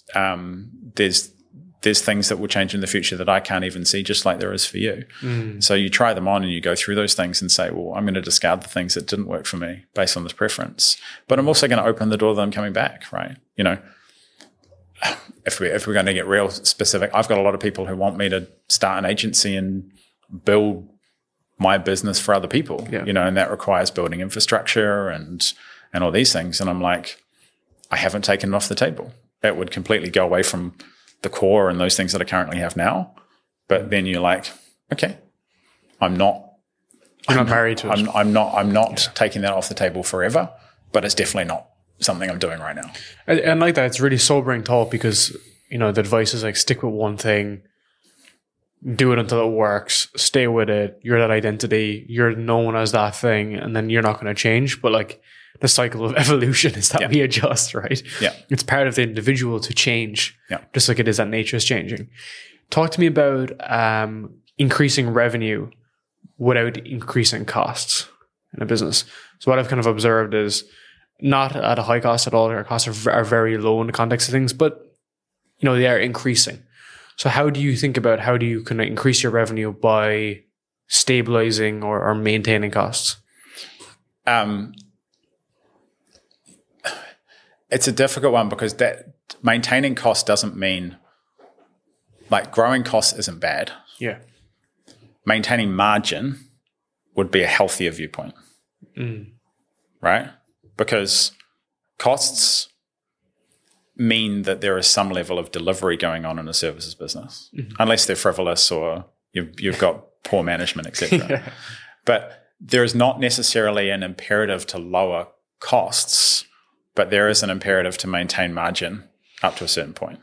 things that will change in the future that I can't even see, just like there is for you. So you try them on and you go through those things and say, well, I'm going to discard the things that didn't work for me based on this preference. But I'm also going to open the door to them coming back, right? If we're going to get real specific, I've got a lot of people who want me to start an agency and build my business for other people, and that requires building infrastructure and all these things. And I'm like, I haven't taken it off the table. That would completely go away from the core and those things that I currently have now. But then you're like, okay, I'm not married to it. I'm not taking that off the table forever, but it's definitely not something I'm doing right now. And like that, it's really sobering thought because, the advice is like, stick with one thing, do it until it works, stay with it. You're that identity. You're known as that thing, and then you're not going to change. But like the cycle of evolution is that we adjust, right? Yeah. It's part of the individual to change, just like it is that nature is changing. Talk to me about increasing revenue without increasing costs in a business. So what I've kind of observed is not at a high cost at all. Our costs are very low in the context of things, but they are increasing. So how do you think about how do you kind of increase your revenue by stabilizing or maintaining costs? It's a difficult one because that maintaining cost doesn't mean like growing costs isn't bad. Yeah. Maintaining margin would be a healthier viewpoint, right? Because costs mean that there is some level of delivery going on in a services business, unless they're frivolous or you've got poor management, etc. But there is not necessarily an imperative to lower costs, but there is an imperative to maintain margin up to a certain point.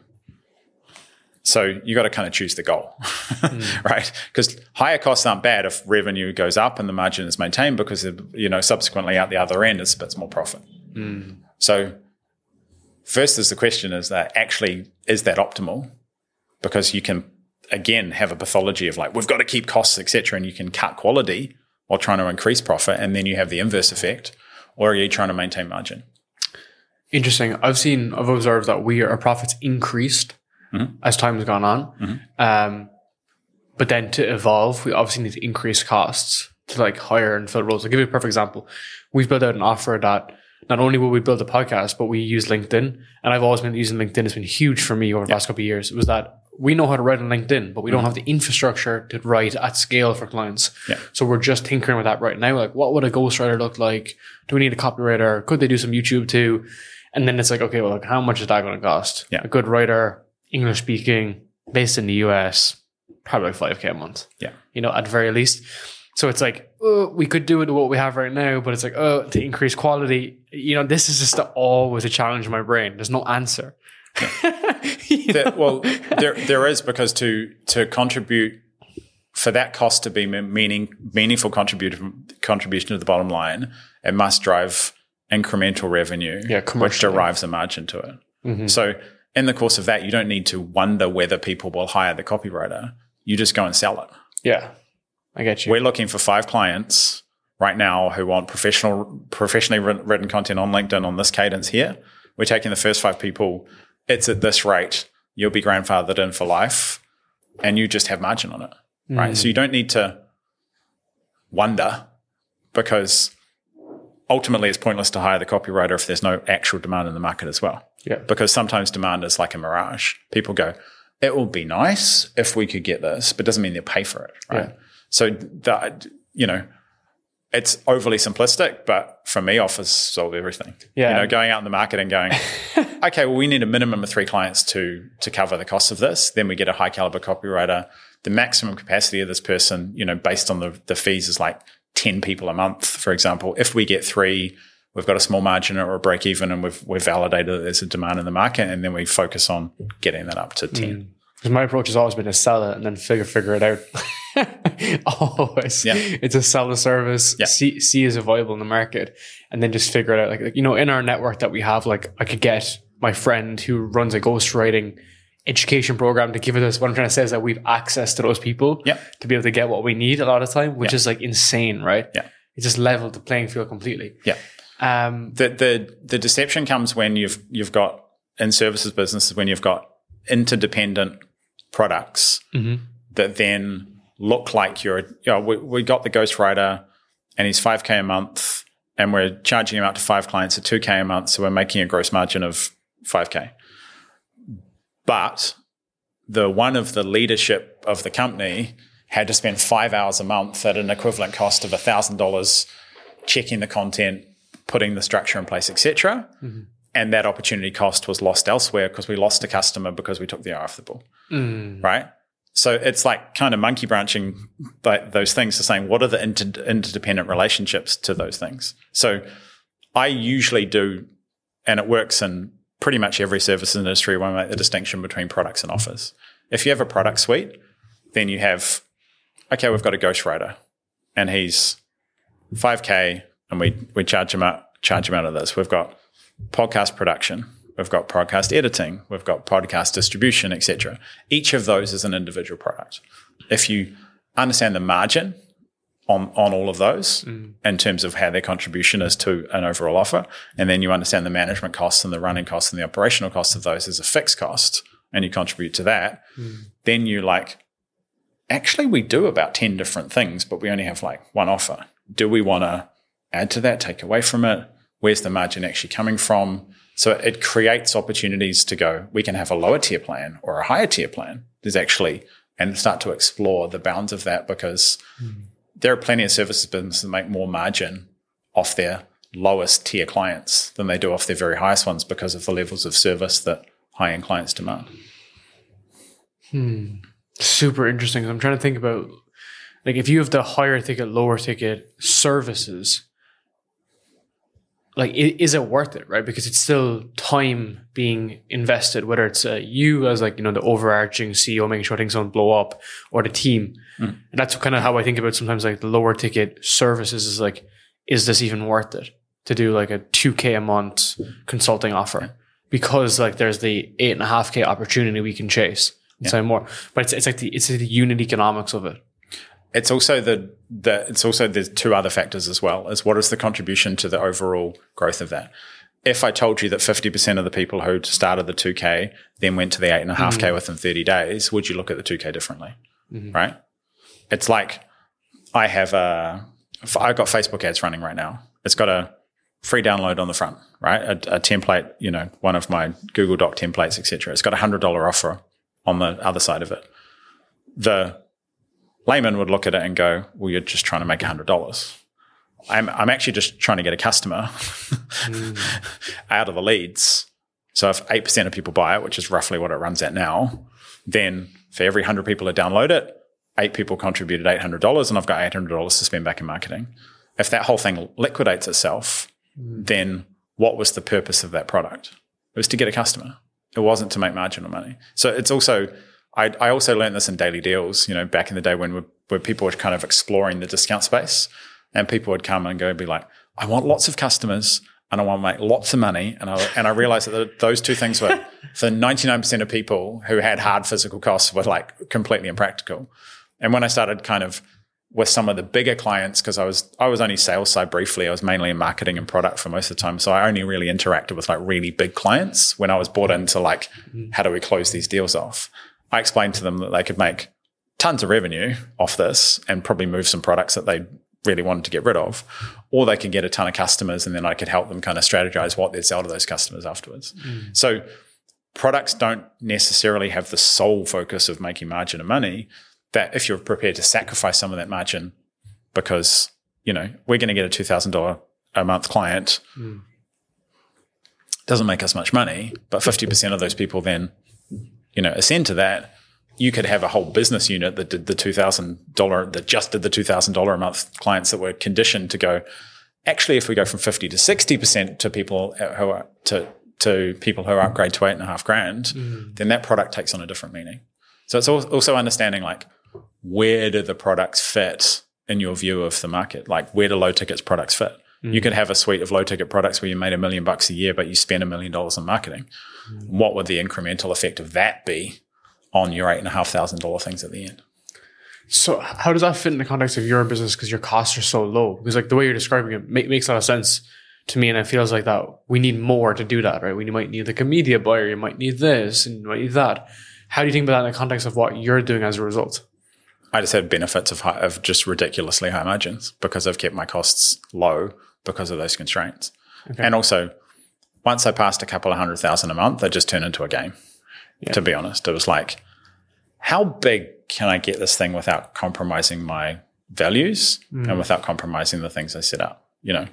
So you got to kind of choose the goal, right? Because higher costs aren't bad if revenue goes up and the margin is maintained because, subsequently out the other end, it spits more profit. So first is the question is that optimal? Because you can, again, have a pathology of like, we've got to keep costs, etc., and you can cut quality while trying to increase profit, and then you have the inverse effect, or are you trying to maintain margin? Interesting. I've observed that our profits increased as time has gone on. But then to evolve, we obviously need to increase costs to like hire and fill roles. I'll give you a perfect example. We've built out an offer that not only will we build a podcast, but we use LinkedIn. And I've always been using LinkedIn. It's been huge for me over the last couple of years. It was that we know how to write on LinkedIn, but we don't have the infrastructure to write at scale for clients. Yeah. So we're just tinkering with that right now. Like, what would a ghostwriter look like? Do we need a copywriter? Could they do some YouTube too? And then it's like, okay, well, how much is that going to cost? Yeah. A good writer, English speaking, based in the US, probably like $5,000 a month. Yeah. At the very least. So it's like, we could do it what we have right now, but it's like, to increase quality, this is just always a challenge in my brain. There's no answer. Yeah. There is, because to contribute for that cost to be meaningful contribution to the bottom line, it must drive incremental revenue, which derives a margin to it. So in the course of that, you don't need to wonder whether people will hire the copywriter. You just go and sell it. Yeah, I get you. We're looking for 5 clients right now who want professionally written content on LinkedIn on this cadence here. We're taking the first 5 people. It's at this rate. You'll be grandfathered in for life, and you just have margin on it, right? So you don't need to wonder, because ultimately it's pointless to hire the copywriter if there's no actual demand in the market as well. Yeah. Because sometimes demand is like a mirage. People go, it will be nice if we could get this, but it doesn't mean they'll pay for it, right? Yeah. So that, it's overly simplistic, but for me, offers solve everything. Yeah. Going out in the market and going, okay, well, we need a minimum of 3 clients to cover the cost of this. Then we get a high caliber copywriter. The maximum capacity of this person, based on the fees is like 10 people a month, for example. If we get 3, we've got a small margin or a break even, and we've validated that there's a demand in the market, and then we focus on getting that up to 10. Because my approach has always been to sell it and then figure it out. Always. Yeah. It's a sell the service, see is it viable in the market, and then just figure it out. Like, in our network that we have, like, I could get my friend who runs a ghostwriting education program to give it us. What I'm trying to say is that we've access to those people to be able to get what we need a lot of the time, which is like insane, right? Yeah. It just leveled the playing field completely. Yeah. The deception comes when you've got in services businesses, when you've got interdependent products that then look like we got the ghostwriter and he's $5K a month and we're charging him out to 5 clients at $2K a month. So we're making a gross margin of $5K. But one of the leadership of the company had to spend 5 hours a month at an equivalent cost of $1,000 checking the content, putting the structure in place, etc. And that opportunity cost was lost elsewhere because we lost a customer because we took the eye off the ball, right? So it's like kind of monkey branching those things to saying, what are the interdependent relationships to those things? So I usually do, and it works in pretty much every service industry, when I make the distinction between products and offers. If you have a product suite, then you have, okay, we've got a ghostwriter and he's $5K and we charge him out of this. We've got podcast production, we've got podcast editing, we've got podcast distribution, etc. Each of those is an individual product. If you understand the margin on all of those in terms of how their contribution is to an overall offer, and then you understand the management costs and the running costs and the operational costs of those as a fixed cost, and you contribute to that, then you actually we do about 10 different things, but we only have one offer. Do we want to add to that, take away from it? Where's the margin actually coming from? So it creates opportunities to go, we can have a lower tier plan or a higher tier plan. And start to explore the bounds of that, because there are plenty of services businesses that make more margin off their lowest tier clients than they do off their very highest ones because of the levels of service that high-end clients demand. Super interesting. I'm trying to think about, if you have the higher ticket, lower ticket services, is it worth it, right? Because it's still time being invested, whether it's you as the overarching CEO making sure things don't blow up, or the team. And that's kind of how I think about sometimes the lower ticket services is is this even worth it to do a $2K a month consulting offer? Because there's the $8.5K opportunity we can chase and say more. But it's the unit economics of it. It's also there's 2 other factors as well, is what is the contribution to the overall growth of that. If I told you that 50% of the people who started the 2K then went to the 8.5K within 30 days, would you look at the 2K differently? Right? It's I've got Facebook ads running right now. It's got a free download on the front, right? A template, one of my Google Doc templates, etc. It's got a $100 offer on the other side of it. The layman would look at it and go, well, you're just trying to make $100. I'm actually just trying to get a customer out of the leads. So if 8% of people buy it, which is roughly what it runs at now, then for every 100 people that download it, 8 people contributed $800, and I've got $800 to spend back in marketing. If that whole thing liquidates itself, then what was the purpose of that product? It was to get a customer. It wasn't to make marginal money. So it's also, I also learned this in daily deals, back in the day when people were kind of exploring the discount space, and people would come and go and be like, I want lots of customers and I want to make lots of money. And I realized that those 2 things were, for 99% of people who had hard physical costs, were completely impractical. And when I started kind of with some of the bigger clients, because I was only sales side briefly, I was mainly in marketing and product for most of the time. So I only really interacted with really big clients when I was brought into how do we close these deals off? I explained to them that they could make tons of revenue off this and probably move some products that they really wanted to get rid of, or they could get a ton of customers, and then I could help them kind of strategize what they'd sell to those customers afterwards. So products don't necessarily have the sole focus of making margin and money, that if you're prepared to sacrifice some of that margin because, we're going to get a $2,000 a month client, doesn't make us much money, but 50% of those people then, ascend to that, you could have a whole business unit that did the $2,000, that just did the $2,000 a month clients that were conditioned to go, actually, if we go from 50 to 60% to people who are to people who upgrade to $8,500, then that product takes on a different meaning. So it's also understanding like, where do the products fit in your view of the market? Like, where do low tickets products fit? You could have a suite of low ticket products where you made $1 million a year, but you spend $1 million in marketing. What would the incremental effect of that be on your $8,500 things at the end? So how does that fit in the context of your business? Because your costs are so low. Because like the way you're describing it makes a lot of sense to me, and it feels like that we need more to do that, right? We might need like a media buyer, you might need this, and you might need that. How do you think about that in the context of what you're doing as a result? I just have benefits of just ridiculously high margins because I've kept my costs low because of those constraints. Okay. And also, once I passed a couple of $100,000 a month, it just turned into a game, to be honest. It was like, how big can I get this thing without compromising my values and without compromising the things I set up?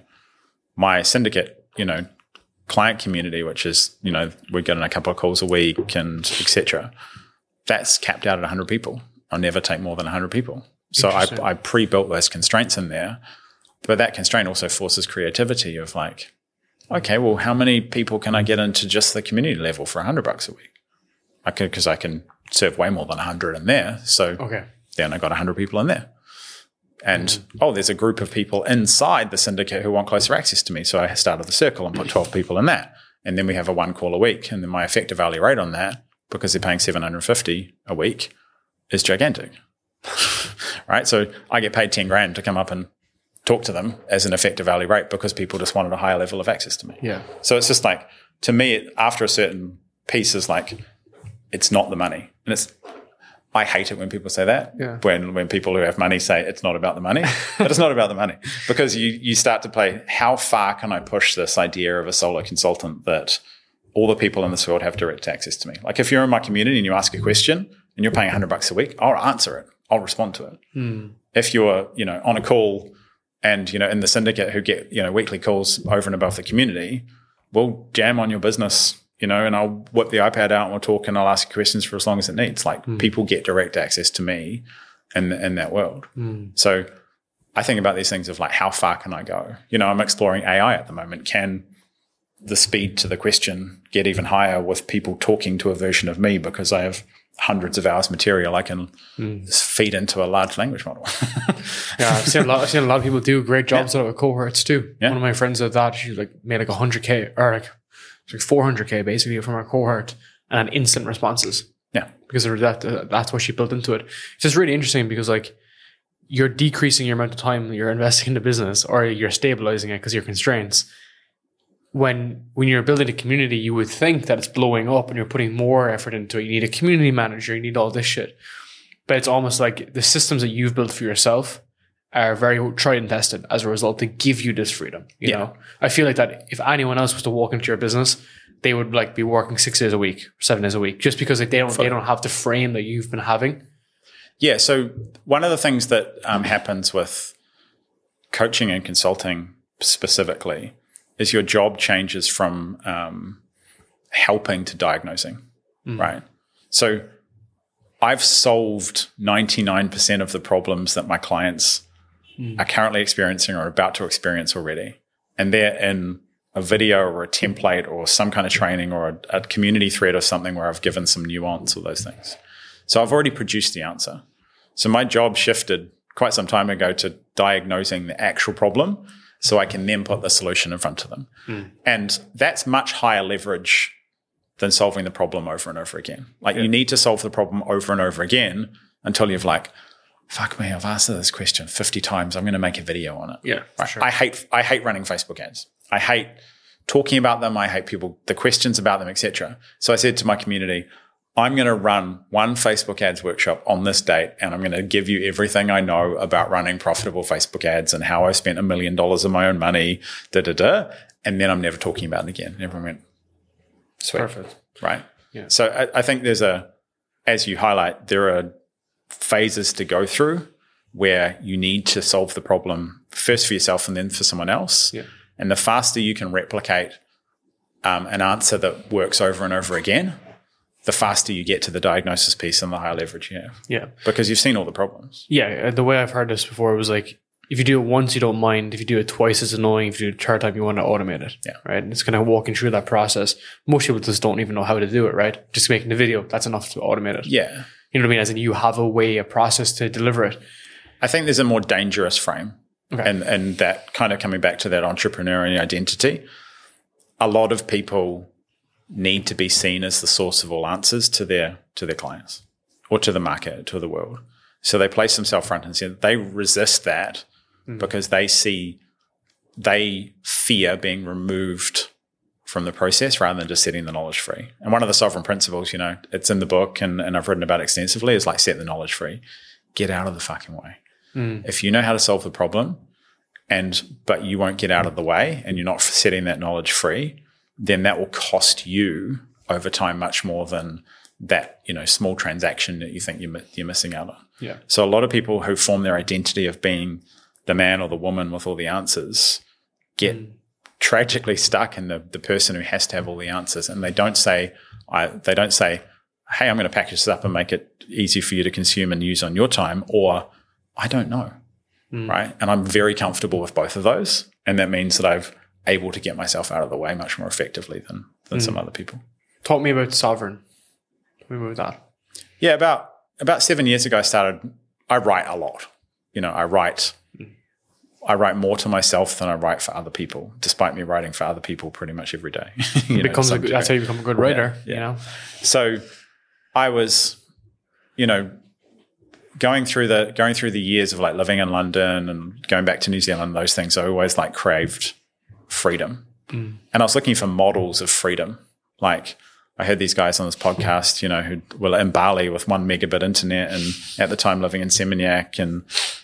My syndicate, client community, which is, we're getting a couple of calls a week and et cetera, that's capped out at 100 people. I'll never take more than 100 people. So I pre-built those constraints in there. But that constraint also forces creativity of like, okay, well, how many people can I get into just the community level for $100 a week? Because I can serve way more than 100 in there. So then I got 100 people in there. And, there's a group of people inside the syndicate who want closer access to me. So I started the circle and put 12 people in that. And then we have a 1 call a week. And then my effective hourly rate on that, because they're paying $750 a week, is gigantic. Right? So I get paid $10,000 to come up and talk to them as an effective hourly rate because people just wanted a higher level of access to me. Yeah. So it's just like, to me, after a certain piece is like, it's not the money. And I hate it when people say that. Yeah. When people who have money say it's not about the money, but it's not about the money because you start to play, how far can I push this idea of a solo consultant that all the people in this world have direct access to me? Like if you're in my community and you ask a question and you're paying $100 a week, I'll answer it. I'll respond to it. If you're, on a call and, in the syndicate who get, weekly calls over and above the community, we'll jam on your business, and I'll whip the iPad out and we'll talk and I'll ask questions for as long as it needs. Like people get direct access to me in that world. So I think about these things of like, how far can I go? I'm exploring AI at the moment. Can the speed to the question get even higher with people talking to a version of me because I have hundreds of hours material I can feed into a large language model? Yeah, I've seen a lot of people do great jobs out of cohorts too. Yeah. One of my friends did that. She made like 100K or like 400K basically from her cohort and instant responses. Yeah, because of that's what she built into it. It's just really interesting because like you're decreasing your amount of time you're investing in the business or you're stabilizing it because of your constraints. When you're building a community, you would think that it's blowing up and you're putting more effort into it. You need a community manager, you need all this shit. But it's almost like the systems that you've built for yourself are very tried and tested as a result to give you this freedom. You know, I feel like that if anyone else was to walk into your business, they would like be working 6 days a week, 7 days a week, just because like they don't have the frame that you've been having. Yeah. So one of the things that happens with coaching and consulting specifically is your job changes from helping to diagnosing, right? So I've solved 99% of the problems that my clients are currently experiencing or about to experience already. And they're in a video or a template or some kind of training or a community thread or something where I've given some nuance or those things. So I've already produced the answer. So my job shifted quite some time ago to diagnosing the actual problem so I can then put the solution in front of them. And that's much higher leverage than solving the problem over and over again. Like you need to solve the problem over and over again until you've like, fuck me, I've asked this question 50 times. I'm going to make a video on it. Yeah, right? sure. I hate running Facebook ads. I hate talking about them. I hate people, the questions about them, etc. So I said to my community, I'm going to run one Facebook ads workshop on this date, and I'm going to give you everything I know about running profitable Facebook ads and how I spent $1 million of my own money, and then I'm never talking about it again. And everyone went, sweet. Perfect. Right? Yeah. So I think as you highlight, there are phases to go through where you need to solve the problem first for yourself and then for someone else. Yeah. And the faster you can replicate an answer that works over and over again, the faster you get to the diagnosis piece and the higher leverage you have. Yeah. Because you've seen all the problems. Yeah. The way I've heard this before was like, if you do it once, you don't mind. If you do it twice, it's annoying. If you do it a third time, you want to automate it. Yeah. Right. And it's kind of walking through that process. Most people just don't even know how to do it, right? Just making the video, that's enough to automate it. Yeah. You know what I mean? As in you have a way, a process to deliver it. I think there's a more dangerous frame. Okay. And that kind of coming back to that entrepreneurial identity, a lot of people need to be seen as the source of all answers to their clients or to the market, to the world. So they place themselves front and center. They resist that because they fear being removed from the process rather than just setting the knowledge free. And one of the sovereign principles, it's in the book and I've written about it extensively, is like set the knowledge free. Get out of the fucking way. If you know how to solve the problem but you won't get out of the way and you're not setting that knowledge free, then that will cost you over time much more than that, small transaction that you think you're missing out on. Yeah. So a lot of people who form their identity of being the man or the woman with all the answers get tragically stuck in the person who has to have all the answers. And they don't say, hey, I'm going to package this up and make it easy for you to consume and use on your time, or I don't know. Right. And I'm very comfortable with both of those. And that means that I'm able to get myself out of the way much more effectively than some other people. Talk me about Sovereign. Talk me about that. Yeah, about 7 years ago, I write a lot. I write more to myself than I write for other people, despite me writing for other people pretty much every day. That's how you become a good writer, Yeah. So I was, going through the years of like living in London and going back to New Zealand, those things, I always like craved freedom. And I was looking for models of freedom. Like I heard these guys on this podcast, who were in Bali with 1 megabit internet and at the time living in Seminyak and,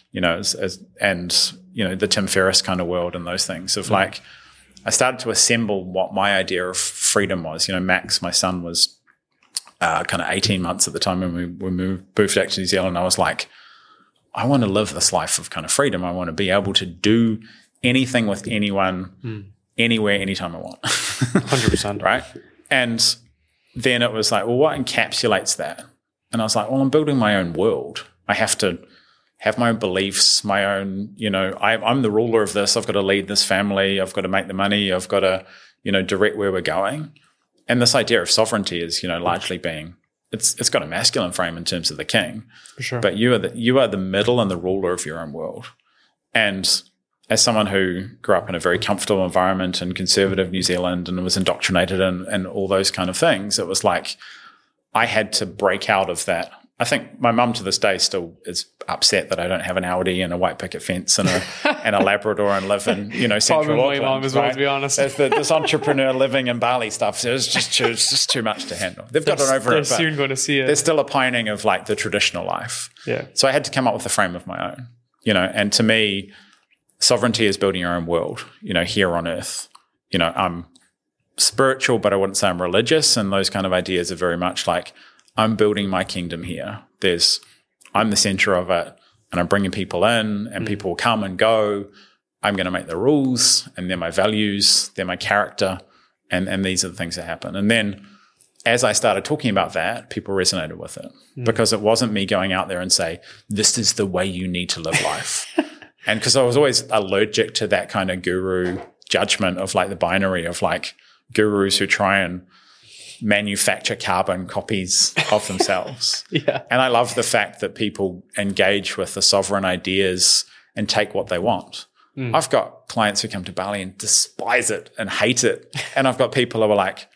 the Tim Ferriss kind of world and those things of like, I started to assemble what my idea of freedom was. Max, my son, was kind of 18 months at the time when we moved back to New Zealand. I was like, I want to live this life of kind of freedom. I want to be able to do anything with anyone, anywhere, anytime I want. 100%. Right? And then it was like, well, what encapsulates that? And I was like, well, I'm building my own world. I have to have my own beliefs, my own, I'm the ruler of this. I've got to lead this family. I've got to make the money. I've got to, direct where we're going. And this idea of sovereignty is, largely being, it's got a masculine frame in terms of the king. For sure. But you are the middle and the ruler of your own world. And as someone who grew up in a very comfortable environment in conservative New Zealand and was indoctrinated and all those kind of things, it was like I had to break out of that. I think my mum to this day still is upset that I don't have an Audi and a white picket fence and a Labrador and live in, central Auckland. My mum as well, to be honest. This entrepreneur living in Bali stuff, it's just too much to handle. They've got it over it, but soon going to see it. There's still a pining of like the traditional life. Yeah. So I had to come up with a frame of my own, and to me, sovereignty is building your own world, here on earth. I'm spiritual, but I wouldn't say I'm religious. And those kind of ideas are very much like, I'm building my kingdom here. I'm the center of it, and I'm bringing people in, and people will come and go. I'm going to make the rules, and they're my values, they're my character, and these are the things that happen. And then as I started talking about that, people resonated with it because it wasn't me going out there and say, this is the way you need to live life. And because I was always allergic to that kind of guru judgment of like the binary of like gurus who try and manufacture carbon copies of themselves. Yeah. And I love the fact that people engage with the sovereign ideas and take what they want. I've got clients who come to Bali and despise it and hate it. And I've got people who are like,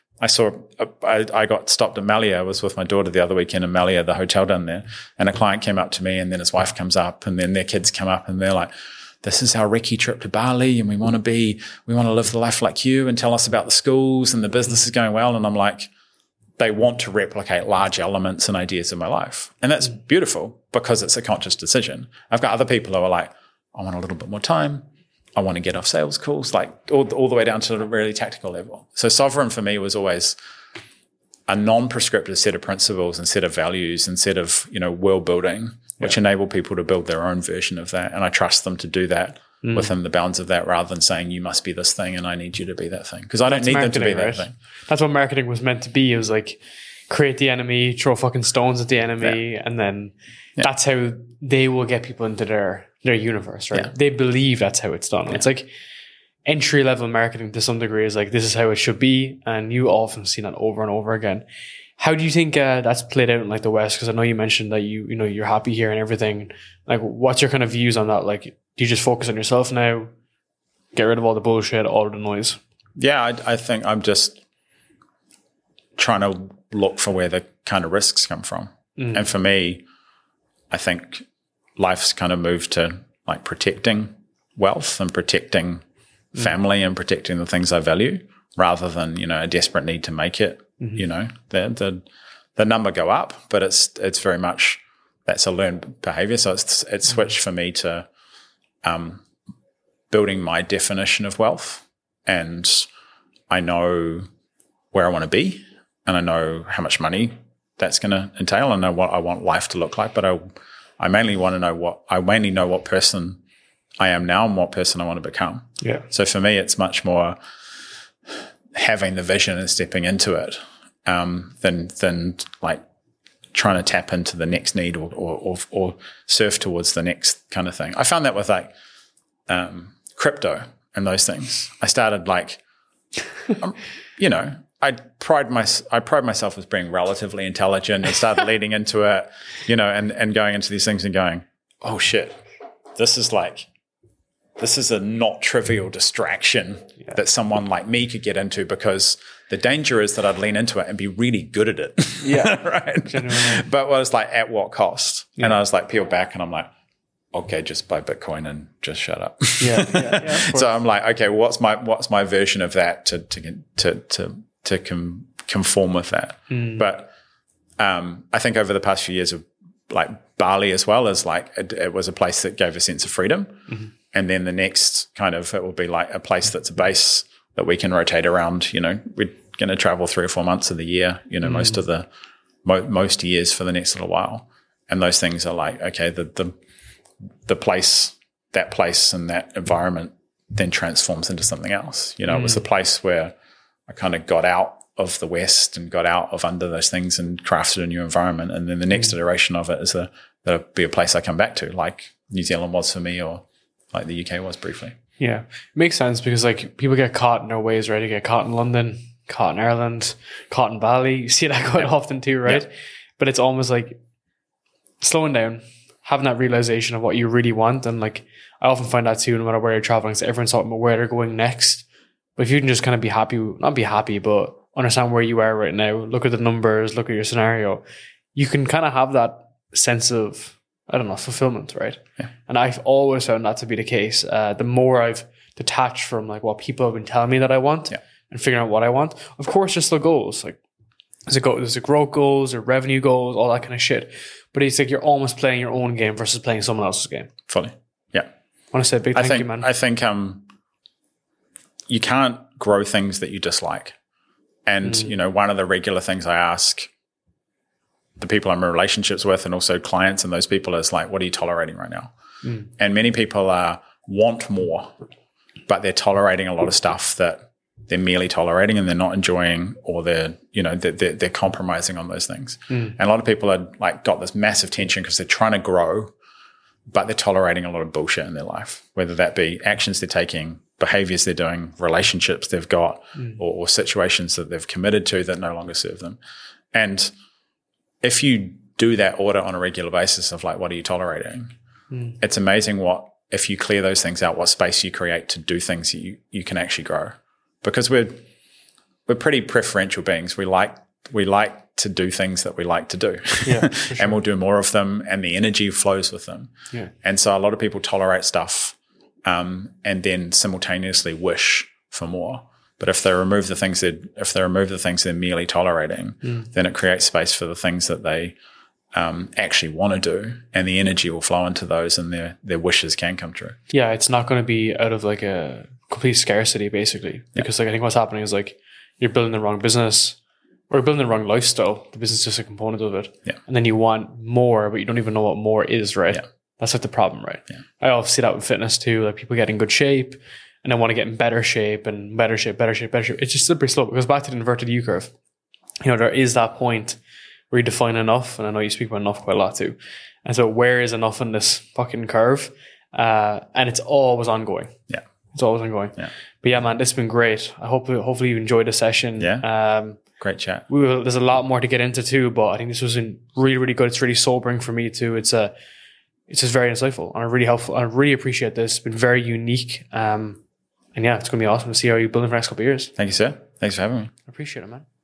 I got stopped at Malia. I was with my daughter the other weekend in Malia, the hotel down there. And a client came up to me, and then his wife comes up, and then their kids come up, and they're like, this is our recce trip to Bali, and we want to live the life like you, and tell us about the schools and the business is going well. And I'm like, they want to replicate large elements and ideas of my life. And that's beautiful because it's a conscious decision. I've got other people who are like, I want a little bit more time. I want to get off sales calls, like all the way down to a really tactical level. So sovereign for me was always a non-prescriptive set of principles and set of values and set of, world building, which enable people to build their own version of that. And I trust them to do that within the bounds of that, rather than saying you must be this thing and I need you to be that thing. Because I don't need them to be that thing. That's what marketing was meant to be. It was like, create the enemy, throw fucking stones at the enemy, and then that's how they will get people into their universe, right? Yeah. They believe that's how it's done. Yeah. It's like entry-level marketing to some degree is like, this is how it should be, and you often see that over and over again. How do you think that's played out in like the West? Because I know you mentioned that you're happy here and everything. Like, what's your kind of views on that? Like, do you just focus on yourself now, get rid of all the bullshit, all of the noise? Yeah, I think I'm just trying to look for where the kind of risks come from. And for me, I think life's kind of moved to like protecting wealth and protecting family and protecting the things I value, rather than, a desperate need to make it. The number go up, but it's very much, that's a learned behavior. So it's switched for me to building my definition of wealth, and I know where I want to be, and I know how much money that's going to entail. I know what I want life to look like, but I mainly know what person I am now and what person I want to become. Yeah. So for me, it's much more having the vision and stepping into it than like trying to tap into the next need or surf towards the next kind of thing. I found that with like crypto and those things. I started like, I pride myself as being relatively intelligent, and started leading into it, and going into these things and going, oh shit, this is a not trivial distraction that someone like me could get into, because the danger is that I'd lean into it and be really good at it. Yeah. Right. Genuinely. But I was like, at what cost? Yeah. And I was like, peel back, and I'm like, okay, just buy Bitcoin and just shut up. Yeah. So I'm like, okay, what's my version of that to conform with that? But I think over the past few years of like Bali as well, as like it was a place that gave a sense of freedom. And then the next kind of, it will be like a place that's a base that we can rotate around. We're going to travel 3 or 4 months of the year, most of the most years for the next little while. And those things are like, okay, the place and that environment then transforms into something else. It was the place where I kind of got out of the West and got out of under those things and crafted a new environment. And then the next iteration of it is that'll be a place I come back to, like New Zealand was for me, or like the UK was briefly. Yeah. It makes sense, because like people get caught in their ways, right? They get caught in London, caught in Ireland, caught in Bali. You see that quite often too, right? Yep. But it's almost like slowing down, having that realization of what you really want. And like, I often find that too, no matter where you're traveling, so everyone's talking about where they're going next. But if you can just kind of be happy, not be happy, but understand where you are right now, look at the numbers, look at your scenario, you can kind of have that sense of, fulfillment, right? Yeah. And I've always found that to be the case. The more I've detached from like what people have been telling me that I want and figuring out what I want, of course, just the goals. Like there's a growth goals or revenue goals, all that kind of shit. But it's like you're almost playing your own game versus playing someone else's game. Fully. Yeah. I want to say a big thank you, man. I think you can't grow things that you dislike. And, one of the regular things I ask the people I'm in relationships with, and also clients and those people, is like, what are you tolerating right now? And many people want more, but they're tolerating a lot of stuff that they're merely tolerating and they're not enjoying, or they're compromising on those things. And a lot of people are like got this massive tension because they're trying to grow, but they're tolerating a lot of bullshit in their life, whether that be actions they're taking, behaviors they're doing, relationships they've got, or situations that they've committed to that no longer serve them. And if you do that audit on a regular basis of like, what are you tolerating? It's amazing if you clear those things out, what space you create to do things you can actually grow. Because we're pretty preferential beings. We like to do things that we like to do. Yeah, for sure. And we'll do more of them, and the energy flows with them. Yeah. And so a lot of people tolerate stuff and then simultaneously wish for more. But if they remove the things they're merely tolerating, then it creates space for the things that they actually want to do, and the energy will flow into those, and their wishes can come true. Yeah, it's not going to be out of like a complete scarcity, basically, because like I think what's happening is like you're building the wrong business, Or you're building the wrong lifestyle. The business is just a component of it. Yeah. And then you want more, but you don't even know what more is, right? Yeah. That's like the problem, right? Yeah. I often see that with fitness too. Like people get in good shape and then want to get in better shape and better shape. It's just slippery slope. It goes back to the inverted U curve. You know, there is that point where you define enough, and I know you speak about enough quite a lot too. And so where is enough in this fucking curve? And it's always ongoing. Yeah. It's always ongoing. Yeah. But yeah, man, this has been great. Hopefully you enjoyed the session. Yeah. Great chat. There's a lot more to get into too, but I think this was really, really good. It's really sobering for me too. It's just very insightful and really helpful. I really appreciate this. It's been very unique. And yeah, it's going to be awesome to see how you build in for the next couple of years. Thank you, sir. Thanks for having me. I appreciate it, man.